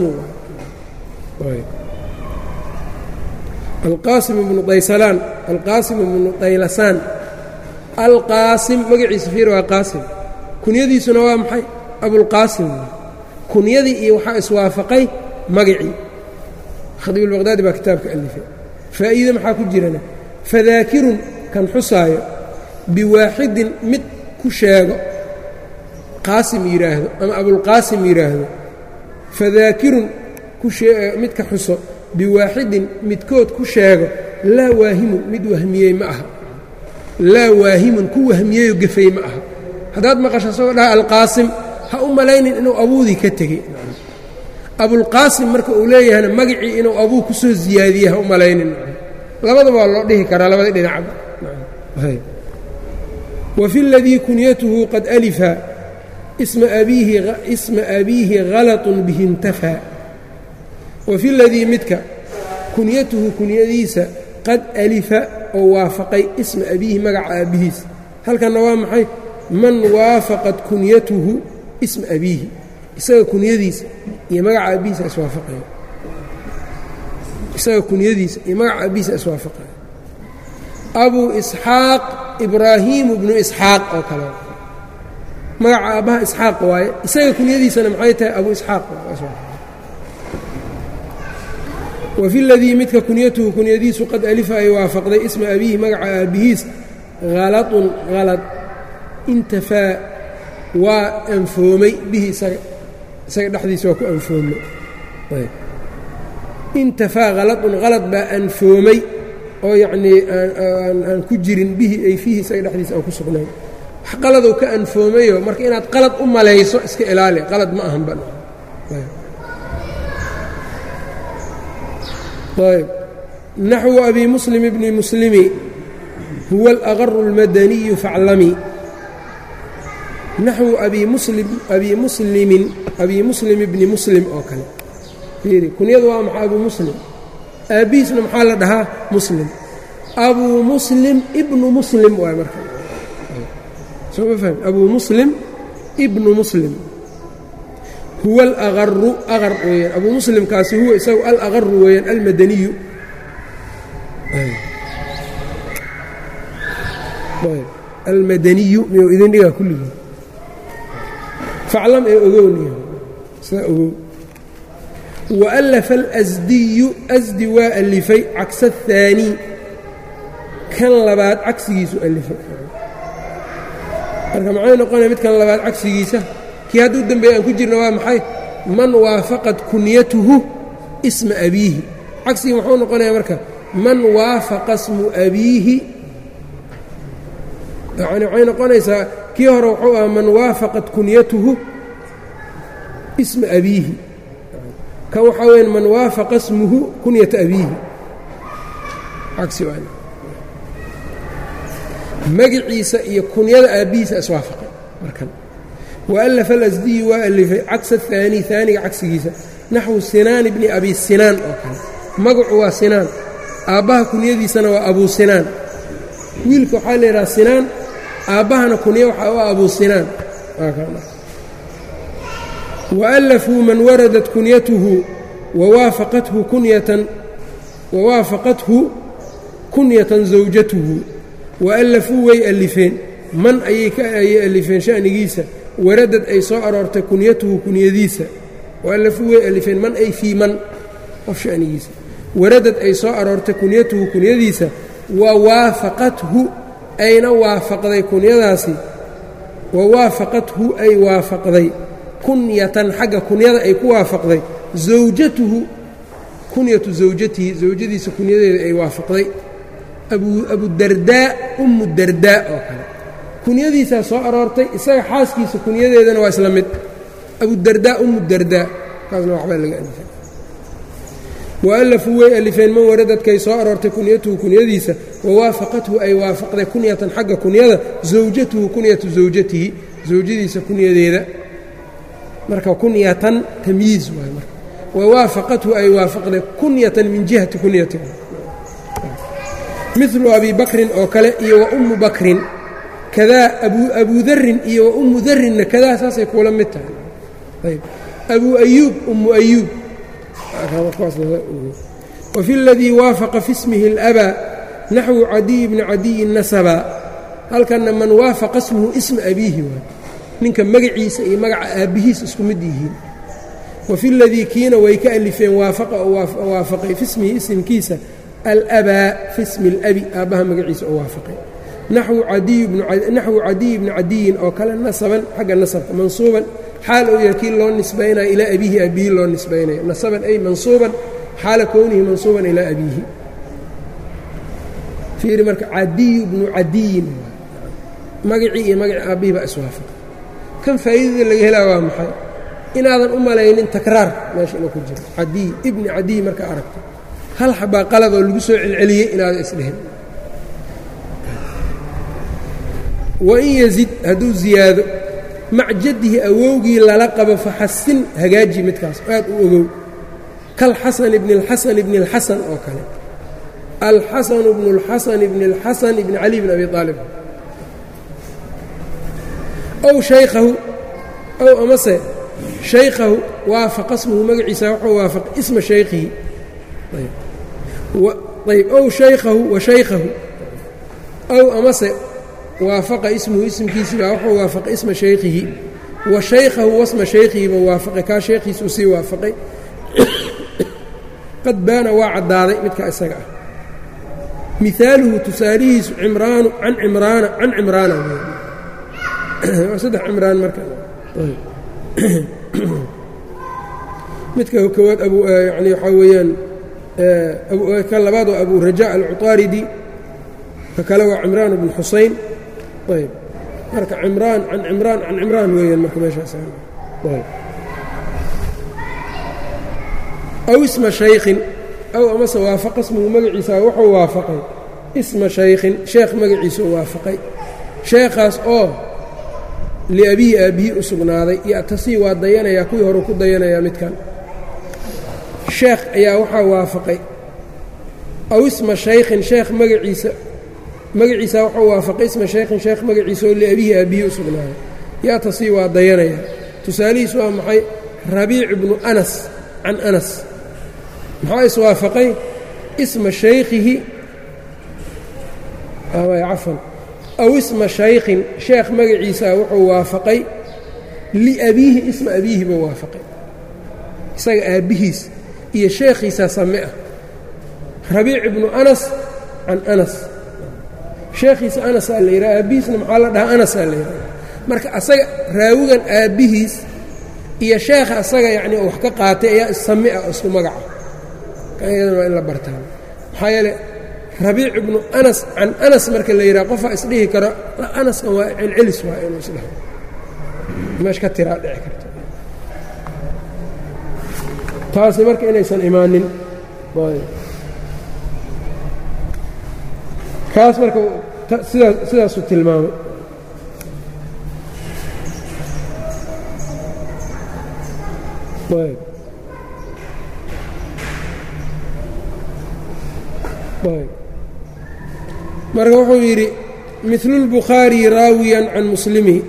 القاسم بن طيسلان القاسم بن طيلسان القاسم مقعي سفير وقاسم كنيدي سنوام حي أبو القاسم كنيدي وحا اسوافقي مقعي خطيب البغدادي بكتاب كألفه فإذا maxaa ku jirana fadaakirun kan xusaayo biwaaxidin mid ku sheego qaasim yiraahdo ama abulqaasim yiraahdo fadaakirun mid ka xuso biwaaxidin midkood ku sheego laa waahimun mid wahmiyey ma aha laa waahimun ku wahmiyeyo gafay ma aha haddaad maqasho asagoo dhaha alqaasim ha u malaynin inuu abuudii ka tegey abulqaasim marka uu leeyahayna magacii inuu abuu ku soo ziyaadiyey ha u malaynin labadaba waa loo dhihi karaa labada dhinacba wa fi اladii kunyatuhu qad alifa isma abiihi halatun bihi intafaa wa fi ladii midka kunyatuhu kunyadiisa qad alifa oo waafaqay isma abiihi magaca aabbihiis halkanna waa maxay man waafaqat kunyatuhu isma abiihi isaga kunyadiisa iyo magaca aabbihiisa iswaafaqaya isaga kunyadiisa iyo magaca aabbihiisa iswaafaqaya abuu isxaaq ibraahiimu bnu isxaaq oo kale magaca aabbaha isxaaq waaye isaga kunyadiisana maxay tahay abuu isxaaq wa fi ladii midka kunyatuhu kunyadiisu qad alifa ay waafaqday isma abiihi magaca aabbihiis halatun halad intafaa waa anfoomay bihi isaga dhexdiisa waa ku anfoomay intafaa haladun halad baa anfoomay oo yacnii aan ku jirin bihi ay fiihi isaga dhexdiisa aan ku sugnayn wax qaladou ka anfoomayo marka inaad qalad u malayso iska ilaali qalad ma ahan ban ayb naxwu abi muslim bni muslimi huwa alagaru اlmadaniyu faclami naxwu abi muslim ibni muslim oo kale fiiri kunyadu waa maxaa abu muslim aabbihiisna maxaa la dhahaa muslim abuu muslim ibnu muslim waay marka soo ma fahmi abuu muslim ibnu muslim huwa alagaru agar weeyaan abuu muslimkaasi huwa isagu alagaru weeyaan almadaniyu almadaniyu miyuu idin dhigaa kulligii faclam ee ogowniya sidaa ogow waalafa alasdiyu asdi waa alifay cagsa aلthaanii kan labaad cagsigiisu alifay marka maxay noqonaya midkan labaad cagsigiisa kii hadduu dambeeya aan ku jirna waa maxay man waafaqat kunyatuhu isma abiihi cagsigii muxuu noqonaya marka man waafaqa ismu abiihi yani waxay noqonaysaa kii hore wuxuu aha man waafaqat kunyatuhu isma abiihi kan waxaa weya man waafaqa ismuhu kunyata abiihi cagsi waa magiciisa iyo kunyada aabbihiisa iswaafaqay markan waalafa alasdiyi waa alifay cagsa ahaani aaniga cagsigiisa naxwu sinaan bni abi sinaan oo kale magacu waa sinaan aabbaha kunyadiisana waa abuu sinaan wiilka waxaa la yidhaha sinaan aabbahana kunya waxaa u abuu sinaan waأlafuu man waradat kunyatuhu wawaafaqathu kunyatan zawjatuhu waأlafuu way alifeen man ayay alifeen sha'nigiisa waradad ay soo aroortay kunyatuhu kunyadiisa waأlafuu way alifeen man ay fii man qof sha'nigiisa waradad ay soo aroortay kunyatuhu kunyadiisa wawaafaqathu ayna waafaqday kunyadaasi wawaafaqathu ay waafaqday kunyatan xagga kunyada ay ku waafaqday zawjatuhu kunyatu zawjatihi zawjadiisa kunyadeeda ay waafaqday abudardaa ummu dardaa oo kale kunyadiisaa soo aroortay isaga xaaskiisa kunyadeedana waa isla mid abudardaa ummu dardaa kaasna waxbaa laga alifay waأlafuu way alifeen man waradadkay soo aroortay kunyatuhu kunyadiisa wawaafaqathu ay waafaqday kunyatan xagga kunyada zawjatuhu kunyatu zawjatihi zawjadiisa kunyadeeda marka kunyatan tamyiiz waay marka wawaafaqathu ay waafaqday kunyatan min jihati kunyatiha milu abi bakrin oo kale iyo wa ummu bakrin kadaa abu darin iyo wa ummu darinna kadaa saasay kuula mid tahay ayb abu ayuub ummu ayuub wafi اladii waafaqa fi ismihi اlabaa naxwu cadiy bni cadiyin nasaba halkanna man waafaqa ismuhu isma abiihi waay ninka magaciisa iyo magaca aabbihiis isku mid yihiin wafi ladii kiina way ka alifeen waafaqa oo waafaqay fi ismihi isimkiisa alabaa fi ismi اlabi aabbaha magaciisa oo waafaqay naxwu cadiy bni cadiyin oo kale nasaban xagga nasabka mansuuban xaal uu yahay kii loo nisbaynayo ilaa abiihi abiihi loo nisbaynayo nasaban ay mansuuban xaala kownihi mansuuban ilaa abiihi fiiri marka cadiyu bnu cadiyin magacii iyo magaci aabbihi baa iswaafaqay kan faa'iidada laga helaa waa maxay inaadan u malaynin takraar meesha inuu ku jiro cadiy ibni cadiy markaa aragto hal xabaa qalad oo lagu soo celceliyey inaadan isdhehin wain yazid hadduu ziyaado mac jaddihi awowgii lala qabo faxasin hagaaji midkaas aad u ogow kalxasan bni اlxasan bni اlxasan oo kale alxasanu bnu اlxasan bni اlxasan bni cali bn abi aalib ow shaykhahu ow amase shaykhahu waafaqa smuhu magaciisa wuxuu waafaqay isma shaykhihi ayb ow shaykhahu wa shaykhahu ow amase waafaqa ismuhu ismkiisiibaa wuxuu waafaqay isma shaykhihi wa shaykhahu wasma shaykhihiba waafaqay kaa shaykhiisa uu sii waafaqay qad baana waa caddaaday midka isaga ah mihaaluhu tusaalihiisu cimraanu can cimraana can cimraana waa saddex cimraan marka midka kowaad yani waxaa weeyaan ka labaad waa abu rajaa alcuطaaridi ka kale waa cimraan bnu xusayn ayb marka cimraan can cimraan can cimraan weeyaan marka meeshaas aw isma shaykhin aw amase waafaqa ismuhu magaciisa wuxuu waafaqay isma shaykhin sheekh magaciisuu waafaqay sheekhaas oo liabihi aabbihi u sugnaaday ya'tasii waa dayanayaa kuwii horeu ku dayanayaa midkan sheekh ayaa waxaa waafaqay aw isma shaykhin sheekh magaciisa wuxuu waafaqay isma shaykhin sheekh magaciisa oo liabihi aabbihi u sugnaaday ya'tasii waa dayanayaa tusaalihiis waa maxay rabiic bnu anas can anas maxaa iswaafaqay isma shaykhihi cafan aw isma shaykhin sheekh magaciisa wuxuu waafaqay liabiihi isma abiihi buu waafaqay isaga aabbihiis iyo sheekhiisaa same ah rabiic ibnu anas can anas sheekhiisa anasaa la yidhaha aabbihiisna maxaa la dhahaa anasaa la yidhaha marka asaga raawigan aabbihiis iyo sheekha asaga yacni wax ka qaatay ayaa issami ah isku magaca kan iyadana waa in la bartaan maxaa yeele rabiic ibnu anas can anas marka la yidhaha qofaa isdhihi karo anaskan waa celcelis waa inuu isdhaho meesh ka tiraa dhici karto taasi marka inaysan imaanin kaas marka sidaasuu tilmaamay marka wuxuu yidhi miثlu الbukhaarي raawiya can muslimihi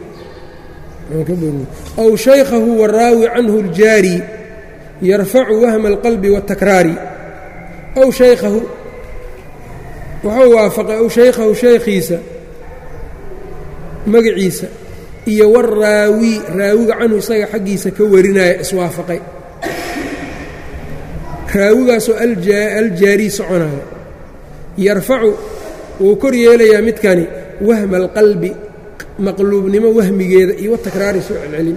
أw shaykhahu wالraawi canhu الjaari yarfacu wahma الqalbi wالtakraari aw shaykhahu wuxuu waafaqay aw shaykhahu shaykhiisa magaciisa iyo waraawi raawiga canhu isaga xaggiisa ka warinaya iswaafaqay raawigaasoo aljaari soconaya yarfacu wuu kor yeelayaa midkani wahma alqalbi maqluubnimo wahmigeeda iyo watakraari soo celcelin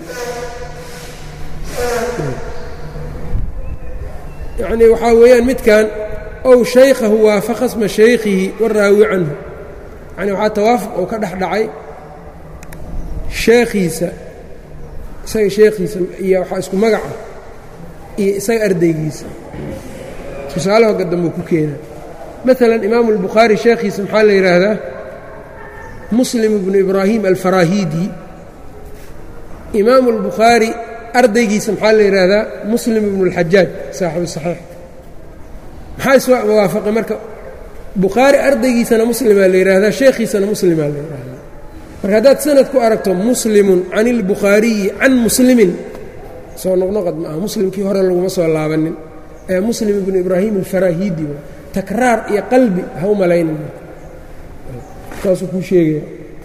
yacnii waxaa weeyaan midkan ow shaykhahu waafaqa sma shaykhihi waraawi canhu yani waxaa tawaafuq oo ka dhex dhacay sheekhiisa isaga sheekhiisa iyo waxaa isku magaca iyo isaga ardaygiisa tusaalaha gadambuu ku keenaa maalan imaamu albukhaari sheekhiisa maxaa la yidhaahdaa muslim ibnu ibraahim alfarahidi imaamu albukhaari ardaygiisa maxaa la yidhaahdaa muslim ibnu اlxajaaj saaxibu saxiix maxaa iswaafaqay marka bukhaari ardaygiisana muslimaa la yidhaahdaa sheekhiisana muslimaa la yidhaahdaa marka haddaad sanad ku aragto muslimun can اlbukhaariyi can muslimin soo noqnoqod ma aha muslimkii hore laguma soo laabanin ee muslim ibnu ibraahim alfarahidi takraar iyo qalbi ha u malaynin saasuu kuu sheegaya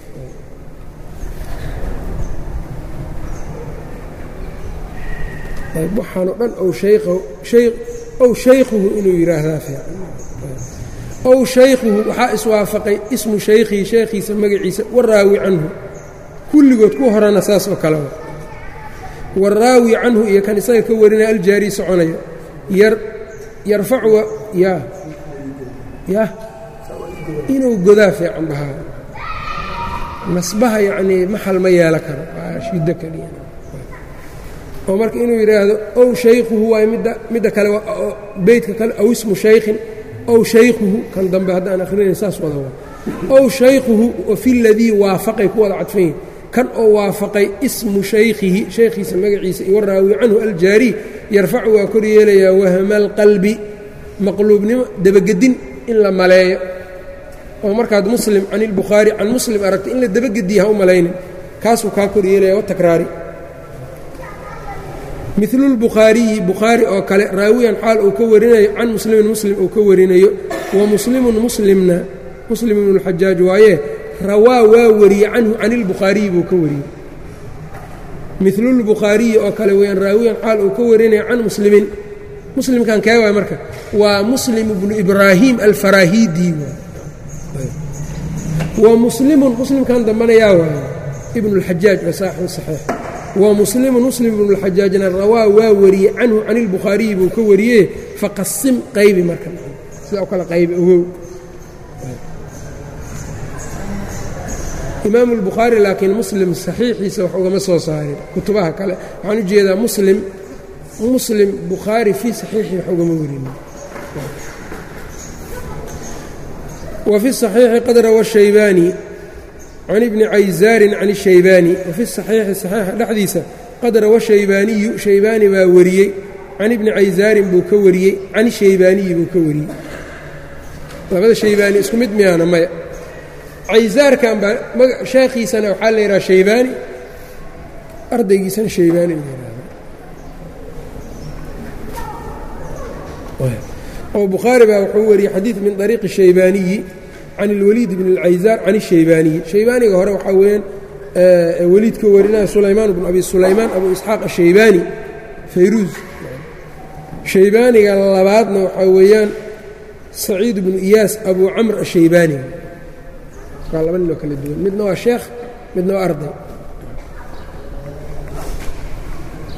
ayb waxaanoo dhan ow shaykhuhu inuu yidhaahdaa fiican ow shaykhuhu waxaa iswaafaqay ismu shaykhihi sheekhiisa magaciisa waraawi canhu kulligood ku horana saas oo kaleba waraawi canhu iyo kan isaga ka warinaya aljaari soconaya yarfacu ya inuu godaa fiican bahaa nasbaha yacnii maxal ma yeelo karo shiddo keliya oo marka inuu yidhaahdo ow shaykhuhu waay midda kale beytka kale aw ismu shaykhin ow shaykhuhu kan dambe haddaan akhrinayn saas wada waa ow shaykhuhu wa fi ladii waafaqay ku wada cadfanyihin kan oo waafaqay ismu shaykhihi shaykhiisa magaciisa iyo waraawi canhu aljaari yarfacu waa kor yeelayaa wahma alqalbi maqluubnimo dabagedin in la maleeyo oo markaad muslim can ilbukhaari can muslim aragta in la dabagediya ha u malaynin kaasuu kaa kor yeelaya watakraari milu lbukhaariyi bukhaari oo kale raawiyan xaal uu ka warinayo can muslimin muslim uu ka warinayo wa muslimun muslimna muslim ibnu اlxajaaj waaye rawaa waa wariye canhu can ilbukhaariyi buu ka wariyey milu lbukhaariyi oo kale weyaan raawiyan xaal uu ka warinayo can muslimin muslimkan kee waay marka waa muslim ibnu ibraahim alfarahidi wa muslimun muslimkan dambanayaa waaye ibnu اlxajaaj waa saaxibu saxiix wa muslimun muslim ibnu اlxajaajna rawaa waa wariyey canhu can ilbukhaariyi buu ka wariyee faqasim qaybi marka sidaa u kala qaybi ogow imaamu اlbukhaari laakiin muslim saxiixiisa wax ugama soo saarin kutubaha kale waxaan u jeedaa muslim bukhaari fii saxiixi wax ugama warin wa fi الصaxiixi qad rawa الshaybaani can ibni caysaarin can الshaybaani wafi الصaxiixi صaxiixa dhexdiisa qad rawa shaybaaniyu shaybaani baa wariyey can ibni caysaarin buu ka wariyey can shaybaaniyi buu ka wariyey labada shaybaani isku mid miyaana maya caysaarkan baa sheekhiisana waxaa la yidhaha shaybaani ardaygiisana shaybaani la yidhahda oo bukhaari baa wuxuu wariyey xadiid min طariiqi shaybaaniyi can اlwaliid bn اlcaysaar can الshaybaaniyi shaybaaniga hore waxaa weeyaan weliidka warinaya sulaymaan bnu abi sulaymaan abu isxaaq ashaybaani fayruuz shaybaaniga labaadna waxaa weeyaan saciid bnu iyaas abu camr ashaybaani waa laba ninoo kala duwan midna waa sheekh midna waa arday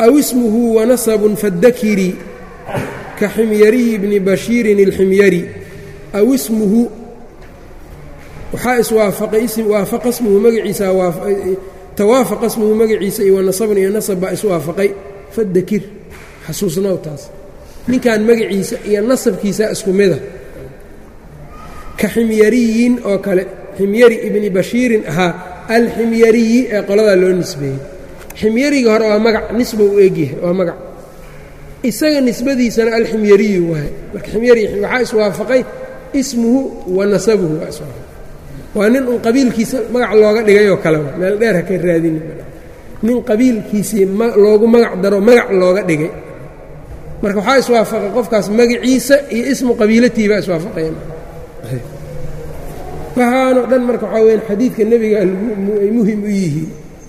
aw ismuhu wanasabun fadakiri ka ximyariyi bni bashiirin اlximyari aw ismuhu waxaa iswaafaqay waafaqa smuhu magaciisa tawaafaqa smuhu magaciisa iyo wanasabun iyo nasab baa iswaafaqay fadakir xasuusnow taas ninkan magaciisa iyo nasabkiisa isku mida ka ximyariyin oo kale ximyari ibni bashiirin ahaa alximyariyi ee qoladaa loo nisbeeyey ximyariga hore waa magac nisba u egyahay waa magac isaga nisbadiisana alximyariyu waay marka ximyari waxaa iswaafaqay ismuhu wa nasabuhu waa iswaafaqay waa nin un qabiilkiisa magac looga dhigayoo kaleba meel dheer ha ka raadini nin qabiilkiisii loogu magac daro magac looga dhigay marka waxaa iswaafaqay qofkaas magaciisa iyo ismu qabiilatiibaa iswaafaqayan waxaanoo dhan marka waxaa weya xadiidka nebiga ay muhim u yihiin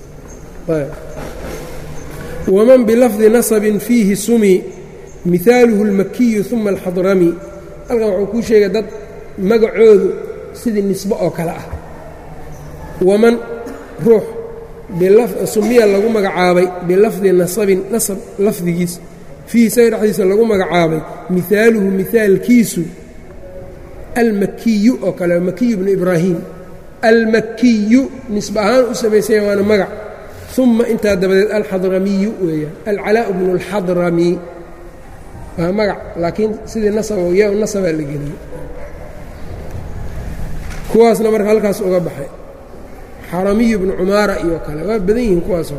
waman bilafdi nasabin fiihi sumi mihaaluhu اlmakiyu uma alxadrami halkan wuxuu kuu sheegay dad magacoodu sidii nisbo oo kale ah waman ruux sumiya lagu magacaabay bilafdi nasabin nasab lafdigiis fiihi isaga dhexdiisa lagu magacaabay mihaaluhu mihaalkiisu almakiyu oo kale makiyu bnu ibraahim almakiyu nisbe ahaan u samaysanya waana magac uma intaa dabadeed alxadramiyu weeyaan alcalaa bnu اlxadrami waa magac laakiin sidii ya nasabaa la geliyey kuwaasna marka halkaas uga baxay xaramiyu bnu cumaara iyo kale waa badan yihiin kuwaasoo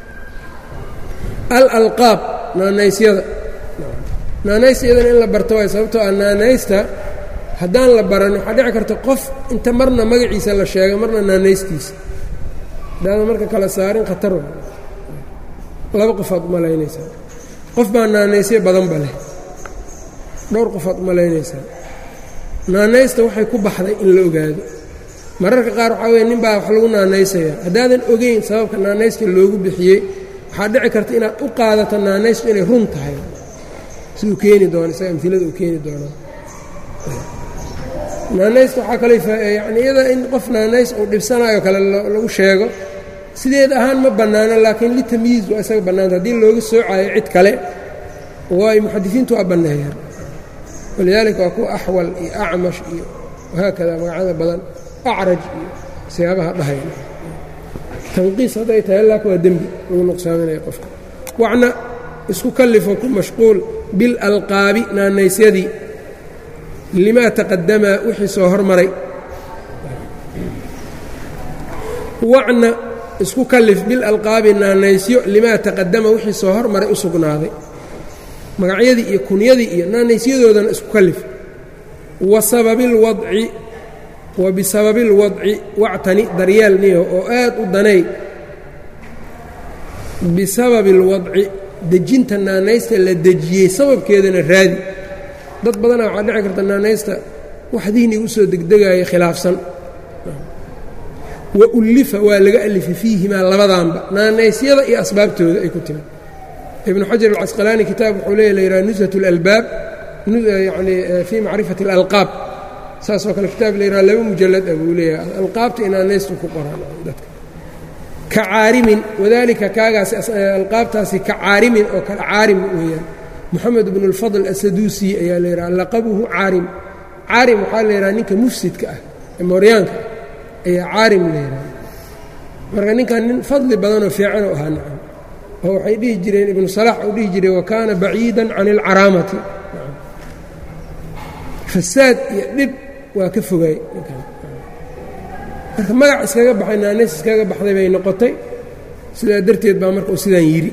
kale alalqaab naanaysyada naanaystayadana in la barto waay sababtoo ah naanaysta haddaan la baran waxaa dhici karta qof inta marna magaciisa la sheega marna naanaystiisa hadaadan marka kala saarin khatar laba qofaad umalaynaysaa qof baa naanaysyo badanba leh dhowr qofaad umalaynaysaa naanaysta waxay ku baxday in la ogaado mararka qaar waxaa weeye nin baa wax lagu naanaysayaa haddaadan ogeyn sababka naanaysta loogu bixiyey waxaa dhici karta inaad u qaadato naanaystu inay run tahay siduu keeni doono isaga amilada uu keeni doonaa naanaysta waxaa kale yani iyada in qof naanays uu dhibsanaayo kale lagu sheego sideed ahaan ma bannaano laakiin litamyiiz waa isaga bannaanta haddii looga soocayo cid kale waay muxadisiintu waa banneeyaan walidaalika waa kuwa axwal iyo acmash iyo wahaakada magacyada badan acraj iyo siyaabaha dhahayn tanqiis hadday tahay laak waa dembi lagu nuqsaaminayo qofka wacna isku kallifo ku mashquul bilalqaabi naanaysyadii limaa taqadama wixii soo hormaray wacna isku kallif bilalqaabi naanaysyo limaa taqadama wixii soo hormaray u sugnaaday magacyadii iyo kunyadii iyo naanaysyadoodana isku kallif wa bisababi اlwadci wactani daryeelniyo oo aad u danay bisababi اlwadci dejinta naanaysta la dejiyey sababkeedana raadi dad badanaa waxaa dhici karta naanaysta wax dihniga usoo degdegaaya khilaafsan wa ullifa waa laga alifay fiihimaa labadaanba naanaysyada iyo asbaabtooda ay ku timid ibnu xajar alcasqalaani kitaab wuxuu leeyaha nushat اlalbaab yani fii macrifati اlalqaab saasoo kale kitaab la yidhaha laba mujalad ah buu leeyahay alqaabta in naanaystu ku qoraan dadka ka caarimin wadaalika kaagaasi alqaabtaasi ka caarimin oo kale caarim weeyaan moxamed bnu اlfadl asaduusi ayaa la yidhaha laqabuhu caarim caarim waxaa la yidhaha ninka mufsidka ah ee mooryaanka ayaa caarim la yidhaha marka ninkan nin fadli badanoo fiicanoo ahaa nacam oo waxay dhihi jireen ibnu salax uu dhihi jiray wa kaana baciidan can اlcaraamati fasaad iyo dhib waa ka fogaay ninkan marka magac iskaga baxay naanays iskaga baxday bay noqotay sidaa darteed baa marka uu sidaan yidhi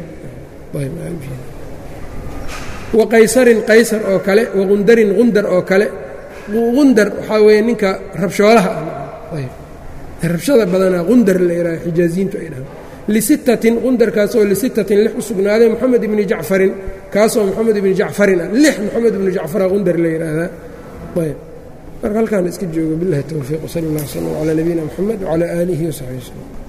wa qaysarin qaysar oo kale wa qundarin qundar oo kale qundar waxaa weeye ninka rabshoolaha ah rabshada badanaa qundar la yidhaha xijaaziyiintu ay dhahaan lisittatin qundarkaasoo lisittatin lix u sugnaaday moxamed ibni jacfarin kaasoo moxamed ibni jacfarin ah lix moxamed ibni jacfara qundar la yidhaahdaa ayb marka halkaana iska joogo biاllahi towfiiq wsala اllah wslam calaa nabiyina moxamed wcalaa aalihi wasaxbi wslm